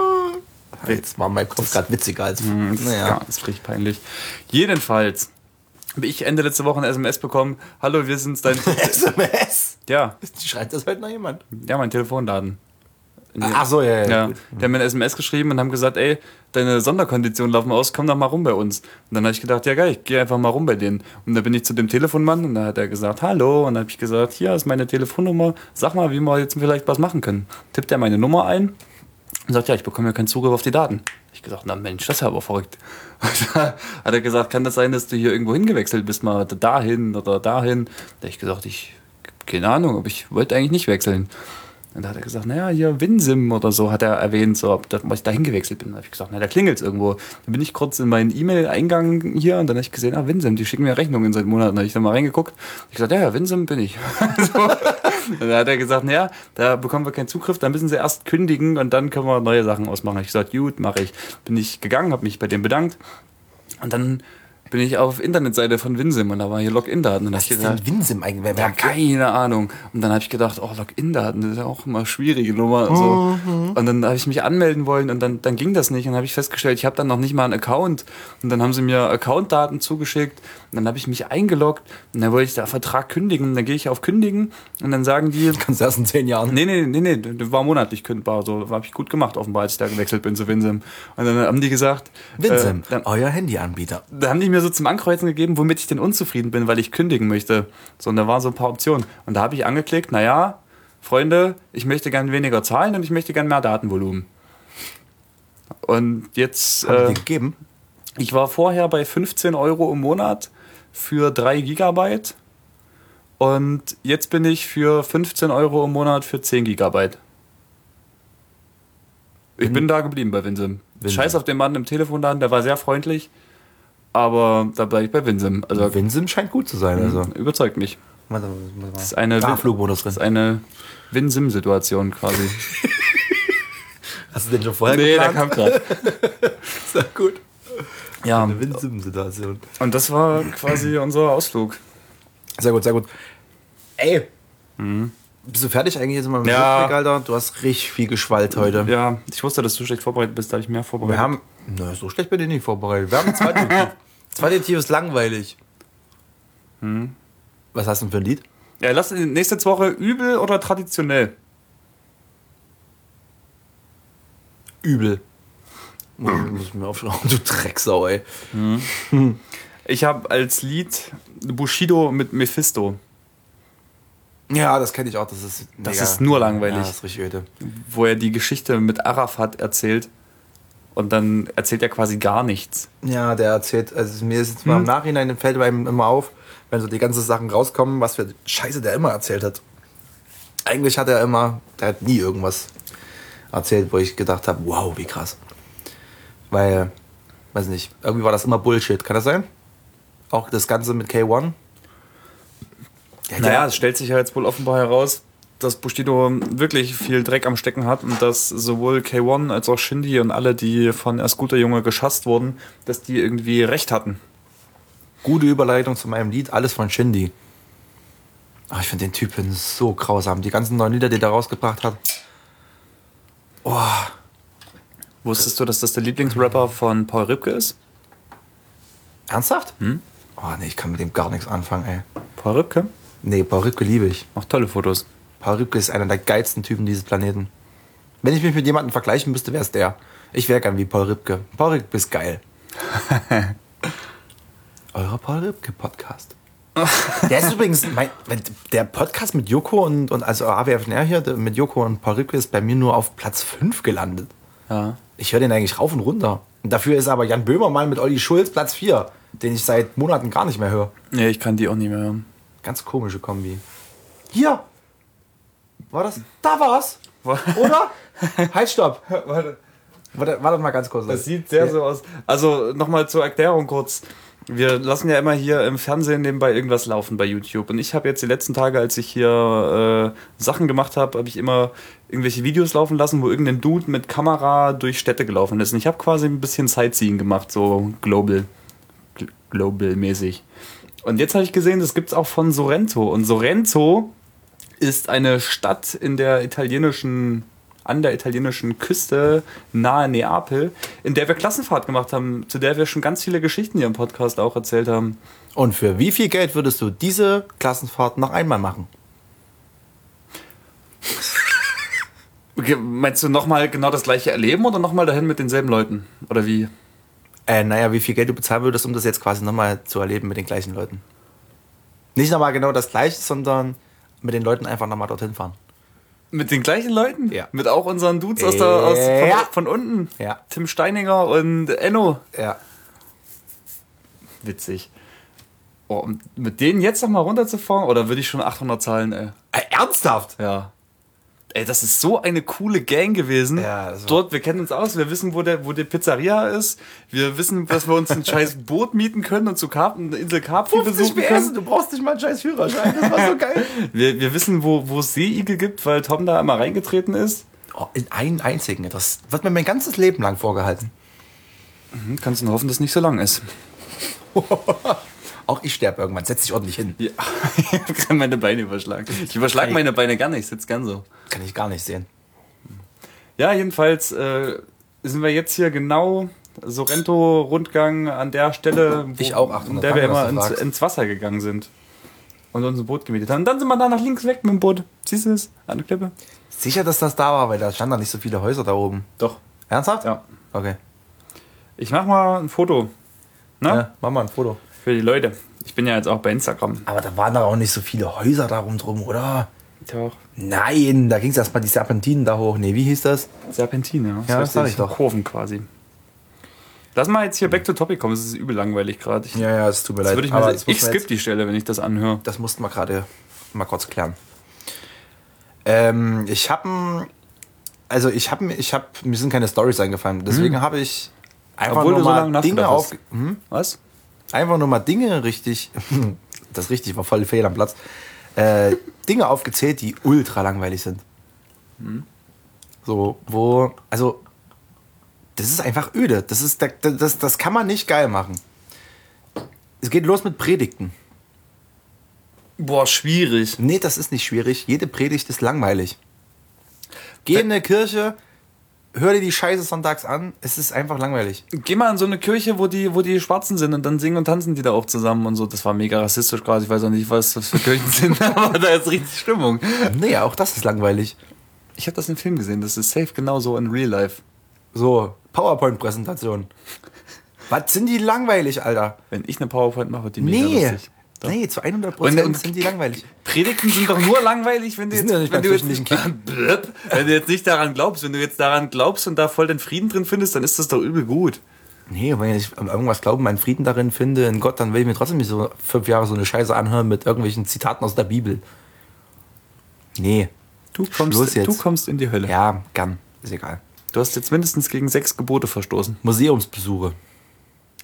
Jetzt war mein Kopf gerade witziger als. Mm, das, naja. ja, das ist richtig peinlich. Jedenfalls habe ich Ende letzte Woche eine S M S bekommen. Hallo, wir sind dein. S M S? Ja. Schreibt das heute noch jemand? Ja, mein Telefonladen. Ach so, ja, ja. ja. Gut. Die haben mir eine S M S geschrieben und haben gesagt, ey, deine Sonderkonditionen laufen aus, komm doch mal rum bei uns. Und dann habe ich gedacht, ja geil, ich gehe einfach mal rum bei denen. Und dann bin ich zu dem Telefonmann und da hat er gesagt, hallo. Und dann habe ich gesagt, hier ist meine Telefonnummer, sag mal, wie wir jetzt vielleicht was machen können. Tippt er meine Nummer ein und sagt, ja, ich bekomme ja keinen Zugriff auf die Daten. Ich gesagt, na Mensch, das ist ja aber verrückt. Und da hat er gesagt, kann das sein, dass du hier irgendwo hingewechselt bist, mal dahin oder dahin? Da habe ich gesagt, ich keine Ahnung, aber ich wollte eigentlich nicht wechseln. Und da hat er gesagt, naja, hier Winsim oder so, hat er erwähnt, so, ob das, ob ich da hingewechselt bin. Da habe ich gesagt, na, da klingelt es irgendwo. Dann bin ich kurz in meinen E-Mail-Eingang hier und dann habe ich gesehen, ah, Winsim, die schicken mir Rechnungen seit Monaten. Da habe ich dann mal reingeguckt. Ich gesagt, ja, ja, Winsim bin ich. So. Und dann hat er gesagt, naja, da bekommen wir keinen Zugriff, da müssen sie erst kündigen und dann können wir neue Sachen ausmachen. Da habe ich gesagt, gut, mache ich. Bin ich gegangen, habe mich bei dem bedankt und dann bin ich auf Internetseite von Winsim und da war hier Login-Daten. Was ist denn Winsim eigentlich? Ja, keine Ahnung. Und dann habe ich gedacht, oh, Login-Daten, das ist ja auch immer eine schwierige Nummer. Und, so. Mhm. Und dann habe ich mich anmelden wollen und dann, dann ging das nicht. Und dann habe ich festgestellt, ich habe dann noch nicht mal einen Account. Und dann haben sie mir Account-Daten zugeschickt. Und dann habe ich mich eingeloggt und dann wollte ich da Vertrag kündigen. Und dann gehe ich auf Kündigen und dann sagen die... Kannst du erst in zehn Jahren. Nee, nee, nee, nee, das war monatlich kündbar. So habe ich gut gemacht, offenbar, als ich da gewechselt bin zu Winsim. Und dann haben die gesagt... Winsim, äh, dann, euer Handyanbieter. Da haben die mir so zum Ankreuzen gegeben, womit ich denn unzufrieden bin, weil ich kündigen möchte. So, und da waren so ein paar Optionen. Und da habe ich angeklickt, naja, Freunde, ich möchte gern weniger zahlen und ich möchte gern mehr Datenvolumen. Und jetzt... Haben die äh, dir gegeben? Ich war vorher bei fünfzehn Euro im Monat für drei Gigabyte und jetzt bin ich für fünfzehn Euro im Monat für zehn Gigabyte. Ich Win- bin da geblieben bei Winsim. Winsim. Scheiß auf den Mann im Telefonladen, der war sehr freundlich, aber da bleibe ich bei Winsim. Also Winsim scheint gut zu sein. Also. überzeugt mich. Warte, warte, Das ist eine, Ah, Win- Flugmodus das drin. ist eine Win-Sim-Situation quasi. Hast du den schon vorher Nee, der geplant? kam gerade. Sehr gut. Ja, Eine Winsim-Situation. und das war quasi unser Ausflug. Sehr gut, sehr gut. Ey, bist du fertig eigentlich jetzt mal mit dem Ja. Rückblick, Alter? Du hast richtig viel geschwallt heute. Ja, ich wusste, dass du schlecht vorbereitet bist, da habe ich mehr vorbereitet. Wir haben, na, so schlecht bin ich nicht vorbereitet. Wir haben ein Zweitetief. Zweitetief ist langweilig. Was hast du denn für ein Lied? Ja, lass nächste Woche übel oder traditionell? Übel. Muss, muss mir aufschreiben. Du Drecksau, ey. Ich habe als Lied Bushido mit Mephisto, Ja, das kenne ich auch. Das ist Das mega- ist nur langweilig. Ja, das ist richtig öde. wo er die Geschichte mit Arafat erzählt und dann erzählt er quasi gar nichts. Ja, der erzählt, also mir ist jetzt mal im Nachhinein fällt einem immer auf, wenn so die ganzen Sachen rauskommen, was für Scheiße der immer erzählt hat. Eigentlich hat er immer, der hat nie irgendwas erzählt, wo ich gedacht habe, wow, wie krass. Weil, weiß nicht, irgendwie war das immer Bullshit. Kann das sein? Auch das Ganze mit K eins? Ja, Naja, der- es stellt sich ja jetzt wohl offenbar heraus, dass Bushido wirklich viel Dreck am Stecken hat und dass sowohl K eins als auch Shindy und alle, die von Er Scooter Junge geschasst wurden, dass die irgendwie recht hatten. Gute Überleitung zu meinem Lied, alles von Shindy. Oh, ich finde den Typen so grausam. Die ganzen neuen Lieder, die er rausgebracht hat. Oh. Wusstest du, dass das der Lieblingsrapper von Paul Ripke ist? Ernsthaft? Hm? Oh nee, ich kann mit dem gar nichts anfangen, ey. Paul Ripke? Nee, Paul Ripke liebe ich. Macht tolle Fotos. Paul Ripke ist einer der geilsten Typen dieses Planeten. Wenn ich mich mit jemandem vergleichen müsste, wäre es der. Ich wäre gern wie Paul Ripke. Paul Ripke ist geil. Eurer Paul Ripke Podcast. Der ist übrigens, mein, der Podcast mit Joko und, und also A W F N R hier, mit Joko und Paul Ripke ist bei mir nur auf Platz fünf gelandet. Ja. Ich höre den eigentlich rauf und runter. Und dafür ist aber Jan Böhmermann mit Olli Schulz Platz vier, den ich seit Monaten gar nicht mehr höre. Nee, ich kann die auch nicht mehr hören. Ganz komische Kombi. Hier! War das? Da war's! Oder? Halt, stopp! Warte, warte, warte mal ganz kurz. Das sieht sehr ja. so aus. Also nochmal zur Erklärung kurz. Wir lassen ja immer hier im Fernsehen nebenbei irgendwas laufen bei YouTube. Und ich habe jetzt die letzten Tage, als ich hier äh, Sachen gemacht habe, habe ich immer irgendwelche Videos laufen lassen, wo irgendein Dude mit Kamera durch Städte gelaufen ist. Und ich habe quasi ein bisschen Sightseeing gemacht, so global, gl- global-mäßig. Und jetzt habe ich gesehen, das gibt es auch von Sorrento. Und Sorrento ist eine Stadt in der italienischen... an der italienischen Küste nahe Neapel, in der wir Klassenfahrt gemacht haben, zu der wir schon ganz viele Geschichten hier im Podcast auch erzählt haben. Und für wie viel Geld würdest du diese Klassenfahrt noch einmal machen? Okay, meinst du nochmal genau das gleiche erleben oder nochmal dahin mit denselben Leuten? Oder wie? Äh, naja, wie viel Geld du bezahlen würdest, um das jetzt quasi nochmal zu erleben mit den gleichen Leuten. Nicht nochmal genau das gleiche, sondern mit den Leuten einfach nochmal dorthin fahren. Mit den gleichen Leuten? Ja. Mit auch unseren Dudes aus der, aus, von, Ja. von unten? Ja. Tim Steininger und Enno. Ja. Witzig. Oh, um mit denen jetzt nochmal runterzufahren? Oder würde ich schon achthundert zahlen, ey? Äh, ernsthaft? Ja. Ey, das ist so eine coole Gang gewesen. Ja, das war- Dort, wir kennen uns aus, wir wissen, wo, der, wo die Pizzeria ist. Wir wissen, dass wir uns ein scheiß Boot mieten können und zu Karp, eine Insel Karpfi besuchen können. du brauchst nicht mal einen scheiß Führerschein, das war so geil. Wir, wir wissen, wo, wo es Seeigel gibt, weil Tom da immer reingetreten ist. Oh, in einen einzigen, das wird mir mein ganzes Leben lang vorgehalten. Hm, kannst du nur hoffen, dass es nicht so lang ist. Auch ich sterbe irgendwann, setz dich ordentlich hin. Ja. Ich kann meine Beine überschlagen. Ich überschlage Ey. meine Beine gar nicht, ich sitze gern so. Kann ich gar nicht sehen. Ja, jedenfalls äh, sind wir jetzt hier genau Sorrento-Rundgang an der Stelle, wo, Ich auch, in achthundert der wir Dank, was immer du ins, sagst. ins Wasser gegangen sind und uns ein Boot gemietet haben. Und dann sind wir da nach links weg mit dem Boot. Siehst du es? An der Klippe? Sicher, dass das da war, weil da standen da nicht so viele Häuser da oben. Doch. Ernsthaft? Ja. Okay. Ich mach mal ein Foto. Na? Ja, mach mal ein Foto. Für die Leute. Ich bin ja jetzt auch bei Instagram. Aber da waren doch auch nicht so viele Häuser darum drum, oder? Doch. Nein, da ging es erstmal die Serpentinen da hoch. Nee, wie hieß das? Serpentin, ja. Ja, das richtig. sag ich doch. Kurven quasi. Lass mal jetzt hier back to topic kommen. Es ist übel langweilig gerade. Ich, Ja, ja, es tut mir das leid. würde ich Aber mir das ich muss man skip jetzt- die Stelle, wenn ich das anhöre. Das mussten wir gerade mal kurz klären. Ähm, ich habe also ich habe ich habe mir sind keine Storys eingefallen, deswegen habe ich einfach Obwohl nur du so mal lange Dinge nachgedacht auf hast. hm? Was? einfach nur mal Dinge richtig das richtig war voll fehl am Platz. Äh, Dinge aufgezählt, die ultra langweilig sind. So, wo also das ist einfach öde. Das ist das, das das kann man nicht geil machen. Es geht los mit Predigten. Boah, schwierig. Nee, das ist nicht schwierig. Jede Predigt ist langweilig. Geh in eine Kirche, hör dir die Scheiße sonntags an, es ist einfach langweilig. Geh mal in so eine Kirche, wo die, wo die Schwarzen sind und dann singen und tanzen die da auch zusammen und so. Das war mega rassistisch gerade. Ich weiß auch nicht, was das für Kirchen sind, aber da ist richtig Stimmung. Nee, auch das ist langweilig. Ich habe das im Film gesehen. Das ist safe genauso in Real Life. So, PowerPoint-Präsentation. Was sind die langweilig, Alter? Wenn ich eine PowerPoint mache, wird die mega Nee, lustig. Doch. nee, zu hundert Und- Prozent und- sind die langweilig. Predigten sind doch nur langweilig, wenn du Die sind jetzt, ja nicht wenn beim du jetzt wöchentlichen Blöp. wenn du jetzt nicht daran glaubst. Wenn du jetzt daran glaubst und da voll den Frieden drin findest, dann ist das doch übel gut. Nee, wenn ich an irgendwas glauben, meinen Frieden darin finde, in Gott, dann will ich mir trotzdem nicht so fünf Jahre so eine Scheiße anhören mit irgendwelchen Zitaten aus der Bibel. Nee. Du Schluss kommst, jetzt. du kommst in die Hölle. Ja, gern. Ist egal. Du hast jetzt mindestens gegen sechs Gebote verstoßen. Museumsbesuche.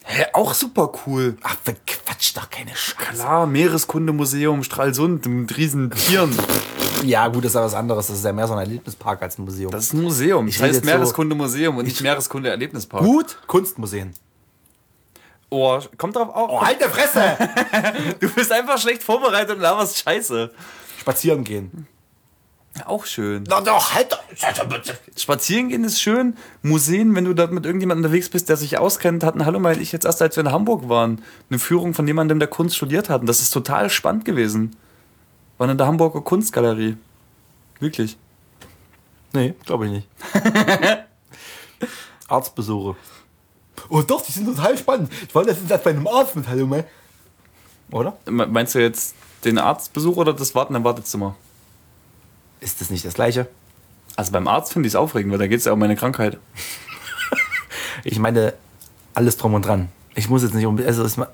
Hä, auch super cool. Ach, Quatsch doch keine Scheiße. Klar, Meereskundemuseum Stralsund mit riesen Tieren. Ja, gut, das ist ja was anderes. Das ist ja mehr so ein Erlebnispark als ein Museum. Das ist ein Museum. Ich Das rede heißt jetzt so- Meereskundemuseum und nicht Meereskunde-Erlebnispark. Gut, Kunstmuseen. Oh, kommt drauf auf. Oh, halt die Fresse! Du bist einfach schlecht vorbereitet und laberst Scheiße. Spazieren gehen. Auch schön. Na doch, halt doch. Spazieren gehen ist schön. Museen, wenn du da mit irgendjemandem unterwegs bist, der sich auskennt, hatten, hallo, meine ich jetzt erst, als wir in Hamburg waren, eine Führung von jemandem, der Kunst studiert hat. Und das ist total spannend gewesen. Waren in der Hamburger Kunstgalerie. Wirklich. Nee, glaube ich nicht. Arztbesuche. Oh doch, die sind total spannend. Ich war letztens erst bei einem Arzt mit Hallo mal. Oder? Me- Meinst du jetzt den Arztbesuch oder das Warten im Wartezimmer? Ist das nicht das Gleiche? Also beim Arzt finde ich es aufregend, weil da geht es ja um meine Krankheit. Ich meine, alles drum und dran. Ich muss jetzt nicht um. Also ist mal,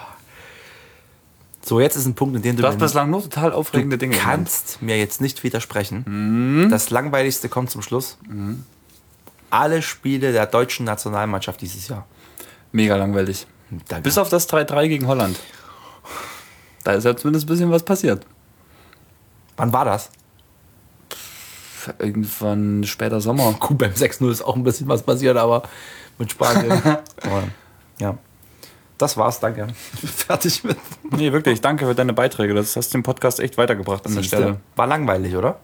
so, jetzt ist ein Punkt, in dem du, Du hast mir- bislang nur total aufregende Dinge genannt. kannst mir jetzt nicht widersprechen. Das Langweiligste kommt zum Schluss. Alle Spiele der deutschen Nationalmannschaft dieses Jahr. Mega langweilig. Da- Bis auf das drei drei gegen Holland. Da ist ja zumindest ein bisschen was passiert. Wann war das? Irgendwann später Sommer. Gut, beim sechs null ist auch ein bisschen was passiert, aber mit Spanien. Aber, ja. Das war's, danke. Fertig mit. Nee, wirklich, danke für deine Beiträge. Das hast den Podcast echt weitergebracht an der Siehste? Stelle. War langweilig, oder?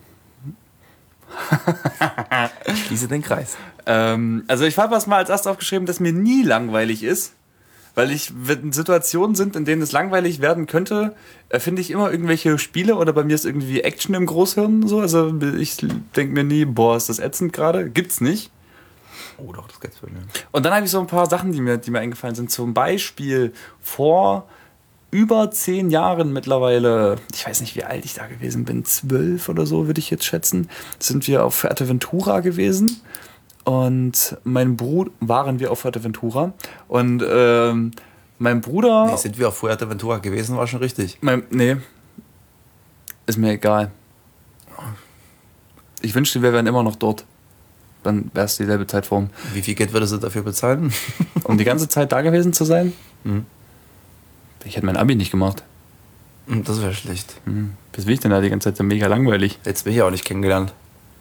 Schließe den Kreis. Ähm, also ich habe was mal als erstes aufgeschrieben, dass mir nie langweilig ist. Weil ich, wenn Situationen sind, in denen es langweilig werden könnte, erfinde ich immer irgendwelche Spiele oder bei mir ist irgendwie Action im Großhirn so. Also ich denke mir nie, boah, ist das ätzend gerade? Gibt's nicht. Oh, doch, das geht's für mich. Und dann habe ich so ein paar Sachen, die mir, die mir eingefallen sind. Zum Beispiel vor über zehn Jahren mittlerweile, ich weiß nicht, wie alt ich da gewesen bin, zwölf oder so würde ich jetzt schätzen, sind wir auf Fuerteventura gewesen. Und mein Bruder, waren wir auf Fuerteventura. Und ähm, mein Bruder... Nee, sind wir auf Fuerteventura gewesen, war schon richtig. Mein, nee, ist mir egal. Ich wünschte, wir wären immer noch dort. Dann wäre es dieselbe Zeitform. Wie viel Geld würdest du dafür bezahlen? Um die ganze Zeit da gewesen zu sein? Mhm. Ich hätte mein Abi nicht gemacht. Das wäre schlecht. Hm. Was will ich denn da die ganze Zeit? So mega langweilig. Jetzt bin ich auch nicht kennengelernt.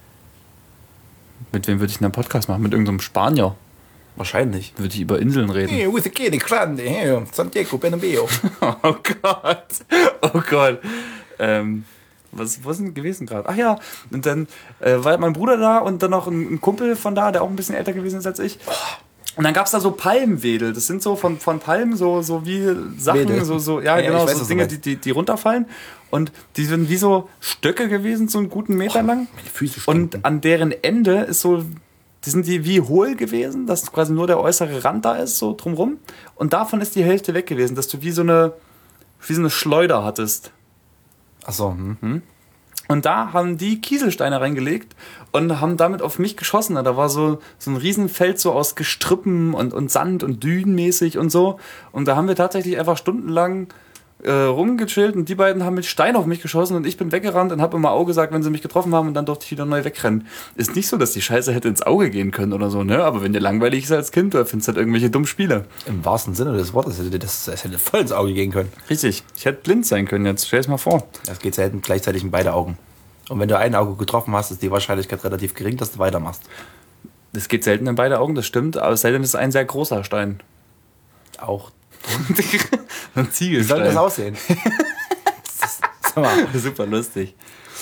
Mit wem würde ich denn einen Podcast machen? Mit irgendeinem Spanier? Wahrscheinlich. Würde ich über Inseln reden? Hey, with the kid, grande, hey, Santiago Bernabeu. Oh Gott. Oh Gott. Ähm, was, was ist denn gewesen gerade? Ach ja, und dann äh, war mein Bruder da und dann noch ein, ein Kumpel von da, der auch ein bisschen älter gewesen ist als ich. Und dann gab es da so Palmwedel. Das sind so von, von Palmen so, so wie Sachen, Wedel. so, so, ja, Ja, genau, ich weiß, so was du Dinge, meinst. die, die, die runterfallen. Und die sind wie so Stöcke gewesen, so einen guten Meter lang. Meine Füße stinken. Und an deren Ende ist so, die sind die wie hohl gewesen, dass quasi nur der äußere Rand da ist, so drumrum. Und davon ist die Hälfte weg gewesen, dass du wie so eine, wie so eine Schleuder hattest. Achso, hm. Und da haben die Kieselsteine reingelegt und haben damit auf mich geschossen. Da war so, so ein Riesenfeld so aus Gestrüppen und, und Sand und Dünenmäßig und so. Und da haben wir tatsächlich einfach stundenlang äh, rumgechillt und die beiden haben mit Stein auf mich geschossen und ich bin weggerannt und habe immer Auge gesagt, wenn sie mich getroffen haben und dann durfte ich wieder neu wegrennen. Ist nicht so, dass die Scheiße hätte ins Auge gehen können oder so, ne? Aber wenn dir langweilig ist als Kind, du erfindest halt irgendwelche dummen Spiele. Im wahrsten Sinne des Wortes hätte dir das, das hätte voll ins Auge gehen können. Richtig. Ich hätte blind sein können jetzt. Stell es mal vor. Das geht selten gleichzeitig in beide Augen. Und wenn du ein Auge getroffen hast, ist die Wahrscheinlichkeit relativ gering, dass du weitermachst. Das geht selten in beide Augen, das stimmt. Aber es sei denn, es ist ein sehr großer Stein. Auch. Ein Wie Ziegelstein. soll das aussehen? Das- Sag mal. Super lustig.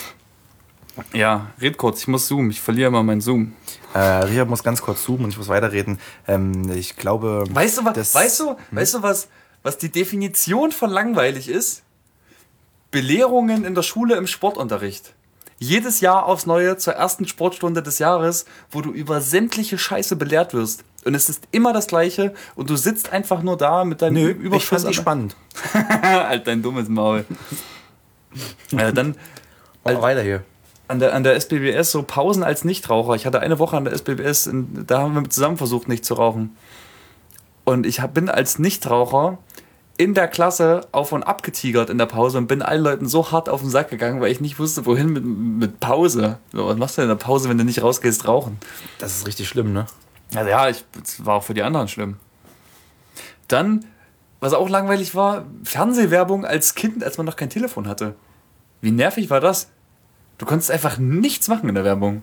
Ja, red kurz, ich muss zoomen. Ich verliere immer meinen Zoom. Äh, Richard muss ganz kurz zoomen und ich muss weiterreden. Ähm, ich glaube. Weißt du, was, das- weißt du, weißt du was, was die Definition von langweilig ist? Belehrungen in der Schule im Sportunterricht. Jedes Jahr aufs Neue zur ersten Sportstunde des Jahres, wo du über sämtliche Scheiße belehrt wirst. Und es ist immer das Gleiche und du sitzt einfach nur da mit deinem Nö, Überschuss. ich fand die spannend. Halt dein dummes Maul. äh, dann Mach weiter hier. an der, an der S B B S so Pausen als Nichtraucher. Ich hatte eine Woche an der S B B S, in, da haben wir zusammen versucht, nicht zu rauchen. Und ich hab, bin als Nichtraucher in der Klasse auf und ab getigert in der Pause und bin allen Leuten so hart auf den Sack gegangen, weil ich nicht wusste, wohin mit, mit Pause. So, was machst du denn in der Pause, wenn du nicht rausgehst rauchen? Das ist richtig schlimm, ne? Also ja, ich, es war auch für die anderen schlimm. Dann, was auch langweilig war, Fernsehwerbung als Kind, als man noch kein Telefon hatte. Wie nervig war das? Du konntest einfach nichts machen in der Werbung.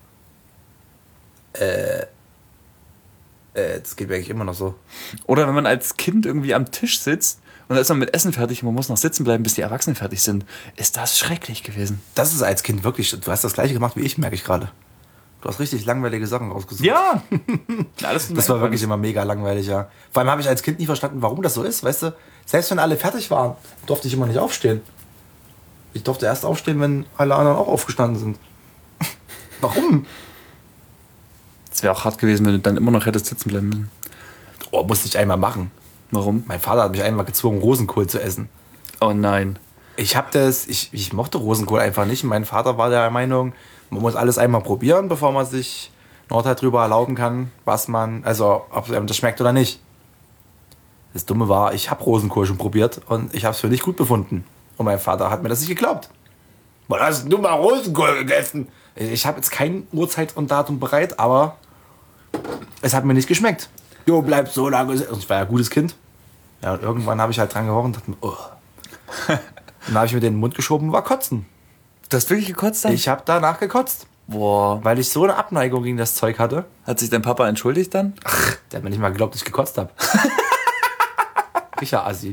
Äh, das geht mir eigentlich immer noch so. Oder wenn man als Kind irgendwie am Tisch sitzt und da ist man mit Essen fertig und man muss noch sitzen bleiben, bis die Erwachsenen fertig sind. Ist das schrecklich gewesen. Das ist als Kind wirklich, du hast das gleiche gemacht wie ich, merke ich gerade. Du hast richtig langweilige Sachen rausgesucht. Ja! Alles Das war wirklich immer mega langweilig, ja. Vor allem habe ich als Kind nie verstanden, warum das so ist, weißt du? Selbst wenn alle fertig waren, durfte ich immer nicht aufstehen. Ich durfte erst aufstehen, wenn alle anderen auch aufgestanden sind. Warum? Es wäre auch hart gewesen, wenn du dann immer noch hättest sitzen bleiben müssen. Oh, musste ich einmal machen. Warum? Mein Vater hat mich einmal gezwungen, Rosenkohl zu essen. Oh nein. Ich habe das, ich, ich mochte Rosenkohl einfach nicht. Mein Vater war der Meinung, man muss alles einmal probieren, bevor man sich ein Urteil darüber erlauben kann, was man, also ob einem das schmeckt oder nicht. Das Dumme war, ich habe Rosenkohl schon probiert und ich habe es für nicht gut befunden. Und mein Vater hat mir das nicht geglaubt. Wann hast du mal Rosenkohl gegessen? Ich habe jetzt kein Uhrzeit und Datum bereit, aber es hat mir nicht geschmeckt. Du bleibst so lange. Ich war ja ein gutes Kind. Ja, und irgendwann habe ich halt dran gerochen und dachte mir, oh. Dann habe ich mir den Mund geschoben und war kotzen. Du hast wirklich gekotzt dann? Ich habe danach gekotzt, Boah. weil ich so eine Abneigung gegen das Zeug hatte. Hat sich dein Papa entschuldigt dann? Der hat mir nicht mal geglaubt, dass ich gekotzt habe. Sicher Assi.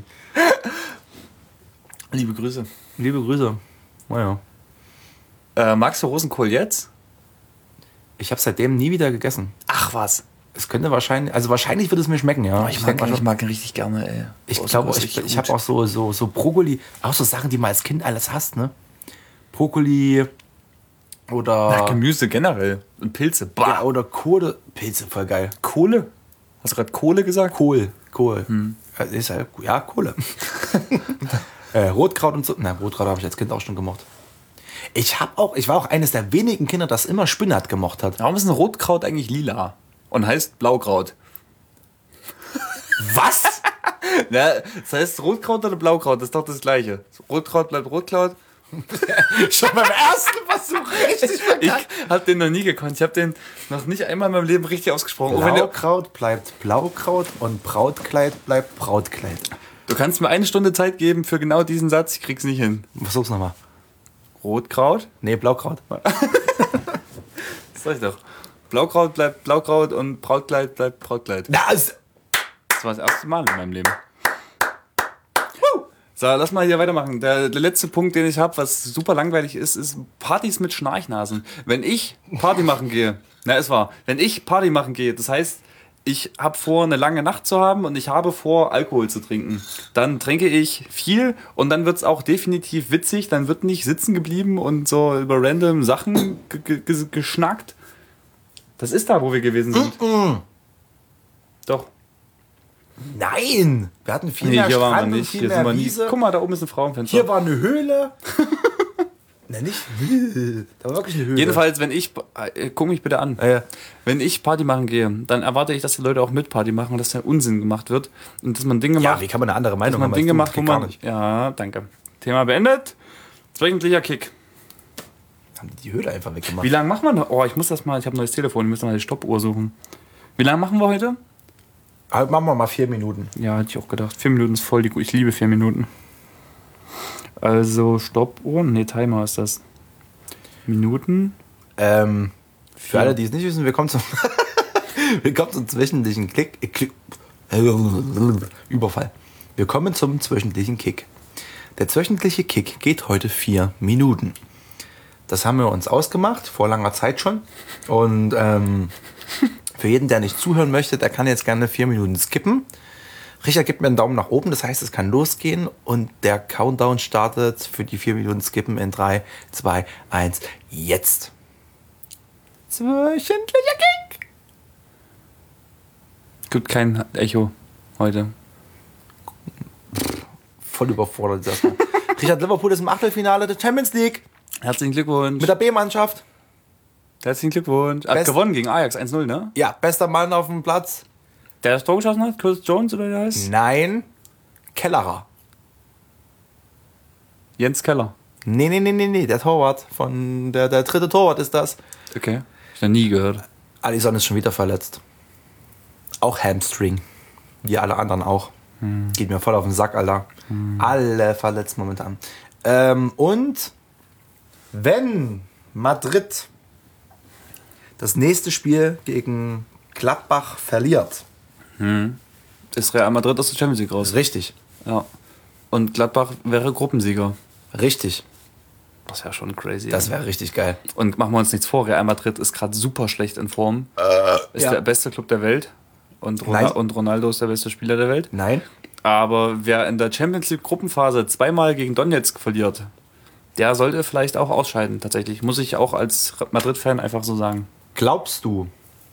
Liebe Grüße. Liebe Grüße. Naja. Äh, magst du Rosenkohl jetzt? Ich habe seitdem nie wieder gegessen. Ach was. Es könnte wahrscheinlich, also wahrscheinlich wird es mir schmecken, ja. Oh, ich, mag, denk mal ich schon- mag ihn richtig gerne, ey. Ich Rosenkohl glaube, ist ich, richtig ich gut. habe auch so, so, so Brokkoli, auch so Sachen, die man als Kind alles hasst, ne? Brokkoli oder, Na, Gemüse generell. Und Pilze. Bah. ja, oder Kohle. Pilze, voll geil. Kohle? Hast du gerade Kohle gesagt? Kohl. Kohl. Ja, ist halt, ja, Kohle. äh, Rotkraut und so. Na, Rotkraut habe ich als Kind auch schon gemocht. Ich habe auch, ich war auch eines der wenigen Kinder, das immer Spinat gemocht hat. Warum ist ein Rotkraut eigentlich lila? Und heißt Blaukraut? Was? Ja, das heißt Rotkraut oder Blaukraut, das ist doch das Gleiche. Rotkraut bleibt Rotkraut. Schon beim ersten Versuch richtig Ich verkackt. hab den noch nie gekonnt. Ich habe den noch nicht einmal in meinem Leben richtig ausgesprochen. Auch wenn der, Blaukraut bleibt Blaukraut und Brautkleid bleibt Brautkleid. du kannst mir eine Stunde Zeit geben für genau diesen Satz, ich krieg's nicht hin. Versuch's nochmal. Rotkraut? Nee, Blaukraut. Das sag ich doch. Blaukraut bleibt Blaukraut und Brautkleid bleibt Brautkleid. Na, es- Das war das erste Mal in meinem Leben. So, lass mal hier weitermachen. Der, der letzte Punkt, den ich habe, was super langweilig ist, ist Partys mit Schnarchnasen. Wenn ich Party machen gehe, na, es war, wenn ich Party machen gehe, das heißt, ich habe vor, eine lange Nacht zu haben und ich habe vor, Alkohol zu trinken. Dann trinke ich viel und dann wird's auch definitiv witzig. Dann wird nicht sitzen geblieben und so über random Sachen ge ge geschnackt. Das ist da, wo wir gewesen sind. Mm-mm. Doch. Nein! Wir hatten viel Nee, mehr hier waren wir Strand und nicht. viel Hier sind mehr wir nie. Wiese. Guck mal, da oben ist ein Frauenfenster. Hier war eine Höhle. Na, nicht Höhle. Da war wirklich eine Höhle. Jedenfalls, wenn ich, äh, guck mich bitte an, Äh, wenn ich Party machen gehe, dann erwarte ich, dass die Leute auch mit Party machen und dass der Unsinn gemacht wird und dass man Dinge ja, macht, wie kann man eine andere Meinung dass man haben? als Dinge du? macht, wo Geht gar man, nicht. ja, danke. Thema beendet. Wöchentlicher Kick. Haben die die Höhle einfach weggemacht. Wie lange machen wir noch? Oh, ich muss das mal, ich habe ein neues Telefon, ich muss mal die Stoppuhr suchen. Wie lange machen wir heute? Halt, machen wir mal vier Minuten. Ja, hätte ich auch gedacht. Vier Minuten ist voll die, ich liebe vier Minuten. Also Stoppuhr, nee, Timer ist das. Minuten. Ähm, für Vier. alle, die es nicht wissen, wir kommen zum, wir kommen zum zwischendlichen Klick, äh, Klick, Überfall. Wir kommen zum zwischendlichen Kick. Der zwischendliche Kick geht heute vier Minuten. Das haben wir uns ausgemacht, vor langer Zeit schon. Und ähm, für jeden, der nicht zuhören möchte, der kann jetzt gerne vier Minuten skippen. Richard gibt mir einen Daumen nach oben, das heißt, es kann losgehen. Und der Countdown startet für die vier Minuten Skippen in drei, zwei, eins, jetzt. Zwischendlicher Kick. Gibt kein Echo heute. Voll überfordert ist erstmal. Richard, Liverpool ist im Achtelfinale der Champions League Herzlichen Glückwunsch. mit der B-Mannschaft. Herzlichen Glückwunsch. Hat Best- gewonnen gegen Ajax eins null, ne? Ja, bester Mann auf dem Platz. Der das Tor geschossen hat? Chris Jones oder wie der heißt? Nein, Kellerer. Jens Keller. Nee, nee, nee, nee, nee, der Torwart von der, der dritte Torwart ist das. Okay. Hab ich noch nie gehört. Alisson ist schon wieder verletzt. Auch Hamstring. Wie alle anderen auch. Hm. Geht mir voll auf den Sack, Alter. Hm. Alle verletzt momentan. Ähm, und wenn Madrid das nächste Spiel gegen Gladbach verliert. Hm. Ist Real Madrid aus der Champions League raus. Richtig. Ja. Und Gladbach wäre Gruppensieger. Richtig. Das wäre schon crazy. Das wäre richtig geil. Und machen wir uns nichts vor, Real Madrid ist gerade super schlecht in Form. Äh, ist ja. der beste Club der Welt. Und, Ron- und Ronaldo ist der beste Spieler der Welt. Nein. Aber wer in der Champions League Gruppenphase zweimal gegen Donetsk verliert, der sollte vielleicht auch ausscheiden, tatsächlich. Muss ich auch als Madrid-Fan einfach so sagen. Glaubst du,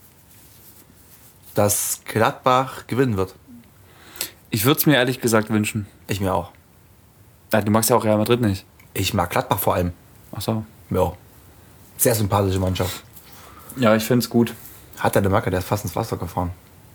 dass Gladbach gewinnen wird? Ich würde es mir ehrlich gesagt wünschen. Ich mir auch. Ja, du magst ja auch Real Madrid nicht. Ich mag Gladbach vor allem. Ach so. Ja. Sehr sympathische Mannschaft. Ja, ich finde es gut. Hat der de Marke, der ist fast ins Wasser gefahren.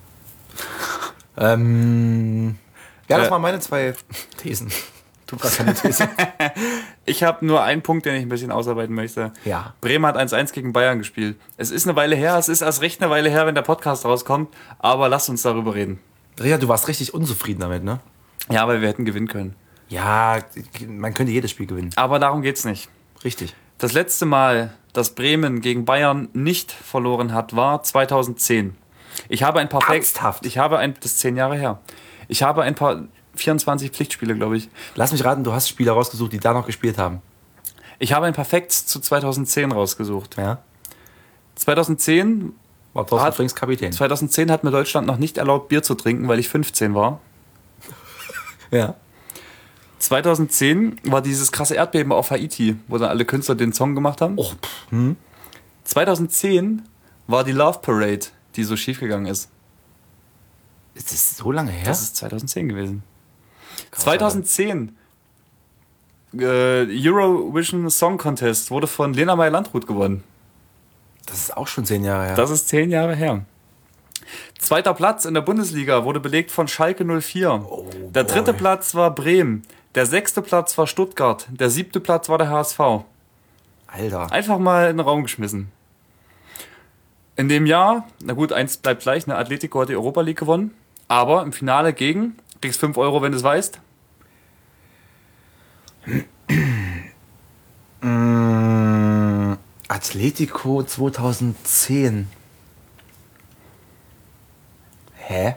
ähm, ja, das Äh. waren meine zwei Thesen. Du brauchst keine These. Ich habe nur einen Punkt, den ich ein bisschen ausarbeiten möchte. Ja. Bremen hat eins eins gegen Bayern gespielt. Es ist eine Weile her, es ist erst recht eine Weile her, wenn der Podcast rauskommt, aber lasst uns darüber reden. Ria, du warst richtig unzufrieden damit, ne? Ja, weil wir hätten gewinnen können. Ja, man könnte jedes Spiel gewinnen. Aber darum geht's nicht. Richtig. Das letzte Mal, dass Bremen gegen Bayern nicht verloren hat, war zweitausendzehn. Ich habe ein paar Ernsthaft? Ich habe ein, das ist zehn Jahre her. Ich habe ein paar vierundzwanzig Pflichtspiele, glaube ich. Lass mich raten, du hast Spieler rausgesucht, die da noch gespielt haben. Ich habe ein paar Facts zu zweitausendzehn rausgesucht. Ja. zweitausendzehn War Thorsten Hat- Frings Kapitän. zweitausendzehn hat mir Deutschland noch nicht erlaubt, Bier zu trinken, weil ich fünfzehn war. Ja. zweitausendzehn war dieses krasse Erdbeben auf Haiti, wo dann alle Künstler den Song gemacht haben. Oh, pff, hm. zweitausendzehn war die Love Parade, die so schief gegangen ist. Ist das so lange her? Das ist zweitausendzehn gewesen. Krass, zweitausendzehn äh, Eurovision Song Contest wurde von Lena Meyer-Landrut gewonnen. Das ist auch schon zehn Jahre her. Das ist zehn Jahre her. Zweiter Platz in der Bundesliga wurde belegt von Schalke null vier. Oh, der dritte boy. Platz war Bremen. Der sechste Platz war Stuttgart. Der siebte Platz war der H S V. Alter. Einfach mal in den Raum geschmissen. In dem Jahr, na gut, eins bleibt gleich, ne? Atletico hat die Europa League gewonnen. Aber im Finale gegen, kriegst fünf Euro, wenn du es weißt. Mm, Atletico zweitausendzehn. Hä?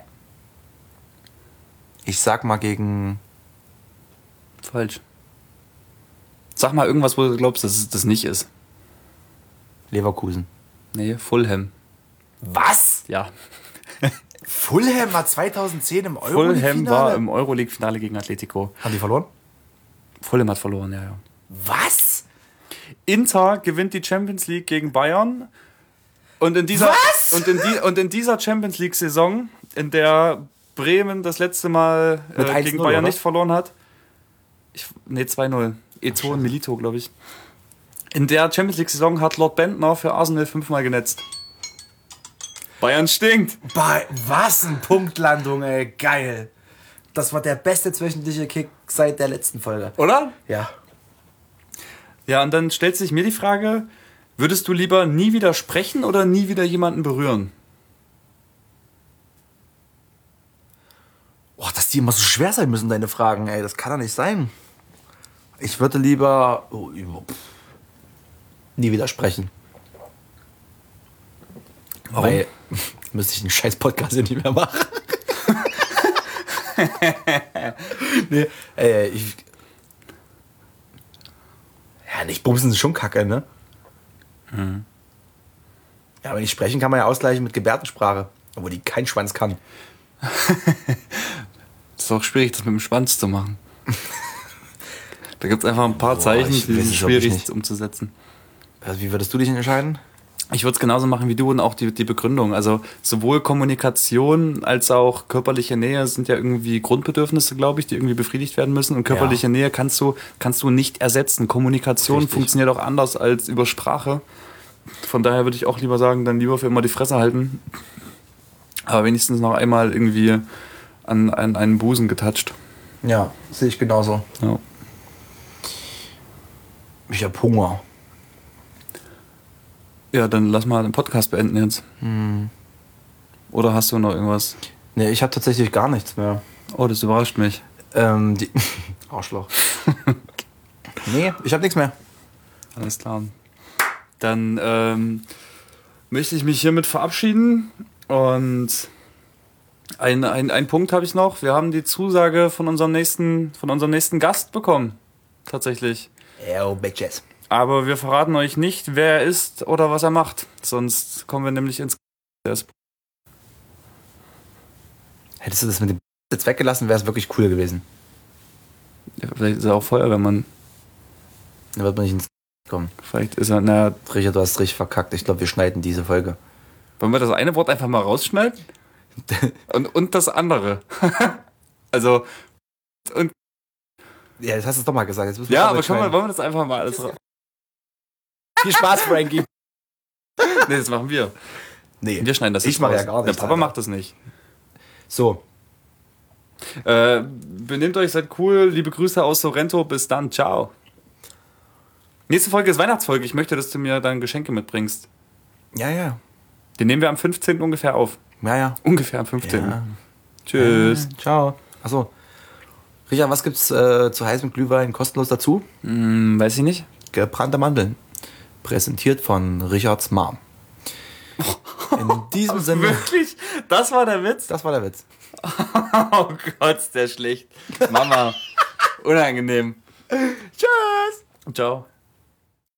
Ich sag mal gegen... Falsch. Sag mal irgendwas, wo du glaubst, dass es das nicht ist. Leverkusen. Nee, Fulham. Was? Ja. Fulham war zweitausendzehn im Euro. Fulham war im Euroleague-Finale gegen Atletico. Haben die verloren? Fulham hat verloren, ja, ja. Was? Inter gewinnt die Champions League gegen Bayern. Und in dieser, Was? Und in, die, und in dieser Champions League-Saison, in der Bremen das letzte Mal Mit äh, eins gegen null, Bayern oder? nicht verloren hat. Ich, nee, zwei null. E zwei und Milito, glaube ich. In der Champions League-Saison hat Lord Bentner für Arsenal fünfmal genetzt. Bayern stinkt. Bei, was ein Punktlandung, ey. Geil. Das war der beste zwischendliche Kick seit der letzten Folge. Oder? Ja. Ja, und dann stellt sich mir die Frage, würdest du lieber nie wieder sprechen oder nie wieder jemanden berühren? Boah, dass die immer so schwer sein müssen, deine Fragen, ey. Das kann doch nicht sein. Ich würde lieber oh, pff, nie widersprechen. Warum? Weil müsste ich den scheiß Podcast hier nicht mehr machen. nee, äh, ich... Ja, nicht bumsen ist schon kacke, ne? Mhm. Ja, aber nicht sprechen kann man ja ausgleichen mit Gebärdensprache. Obwohl die kein Schwanz kann. Das ist auch schwierig, das mit dem Schwanz zu machen. Da gibt es einfach ein paar Boah, Zeichen, ich die weiß sind es wirklich schwierig nicht. umzusetzen. Also wie würdest du dich entscheiden? Ich würde es genauso machen wie du und auch die, die Begründung. Also sowohl Kommunikation als auch körperliche Nähe sind ja irgendwie Grundbedürfnisse, glaube ich, die irgendwie befriedigt werden müssen. Und körperliche Ja. Nähe kannst du, kannst du nicht ersetzen. Kommunikation Richtig. funktioniert auch anders als über Sprache. Von daher würde ich auch lieber sagen, dann lieber für immer die Fresse halten. Aber wenigstens noch einmal irgendwie an, an einen Busen getatscht. Ja, sehe ich genauso. Ja. Ich hab Hunger. Ja, dann lass mal den Podcast beenden jetzt. Oder hast du noch irgendwas? Nee, ich habe tatsächlich gar nichts mehr. Oh, das überrascht mich. Ähm, die Arschloch. Nee, ich habe nichts mehr. Alles klar. Dann ähm, möchte ich mich hiermit verabschieden und ein, ein, ein Punkt habe ich noch. Wir haben die Zusage von unserem nächsten, von unserem nächsten Gast bekommen. Tatsächlich. Yo, Bitches. Aber wir verraten euch nicht, wer er ist oder was er macht. Sonst kommen wir nämlich ins... Hättest du das mit dem jetzt weggelassen, wäre es wirklich cool gewesen. Ja, vielleicht ist er auch Feuerwehrmann. Dann wird man nicht ins kommen. Vielleicht ist er... Na, Richard, du hast richtig verkackt. Ich glaube, wir schneiden diese Folge. wollen wir das eine Wort einfach mal rausschneiden? und, und das andere. Also... Und, Ja, das hast du doch mal gesagt. Jetzt müssen wir ja, doch aber mal schon mal, schneiden. wollen wir das einfach mal alles raus... Viel Spaß, Frankie. Nee, das machen wir. Nee, Wir schneiden das ich jetzt mache raus. ja gar Der nichts. Papa Alter. macht das nicht. So, Äh, benehmt euch, seid cool. Liebe Grüße aus Sorrento. Bis dann. Ciao. Nächste Folge ist Weihnachtsfolge. Ich möchte, dass du mir dann Geschenke mitbringst. ja, ja. Den nehmen wir am fünfzehnten ungefähr auf. Ja, ja. Ungefähr am fünfzehnten Ja. Tschüss. Äh, ciao. Achso. Richard, was gibt's äh, zu heißem Glühwein kostenlos dazu? Hm, weiß ich nicht. Gebrannte Mandeln. Präsentiert von Richards Mom. In diesem Sinne, Wirklich? Das war der Witz? das war der Witz. Oh Gott, ist der schlecht. Mama. Unangenehm. Tschüss. Ciao.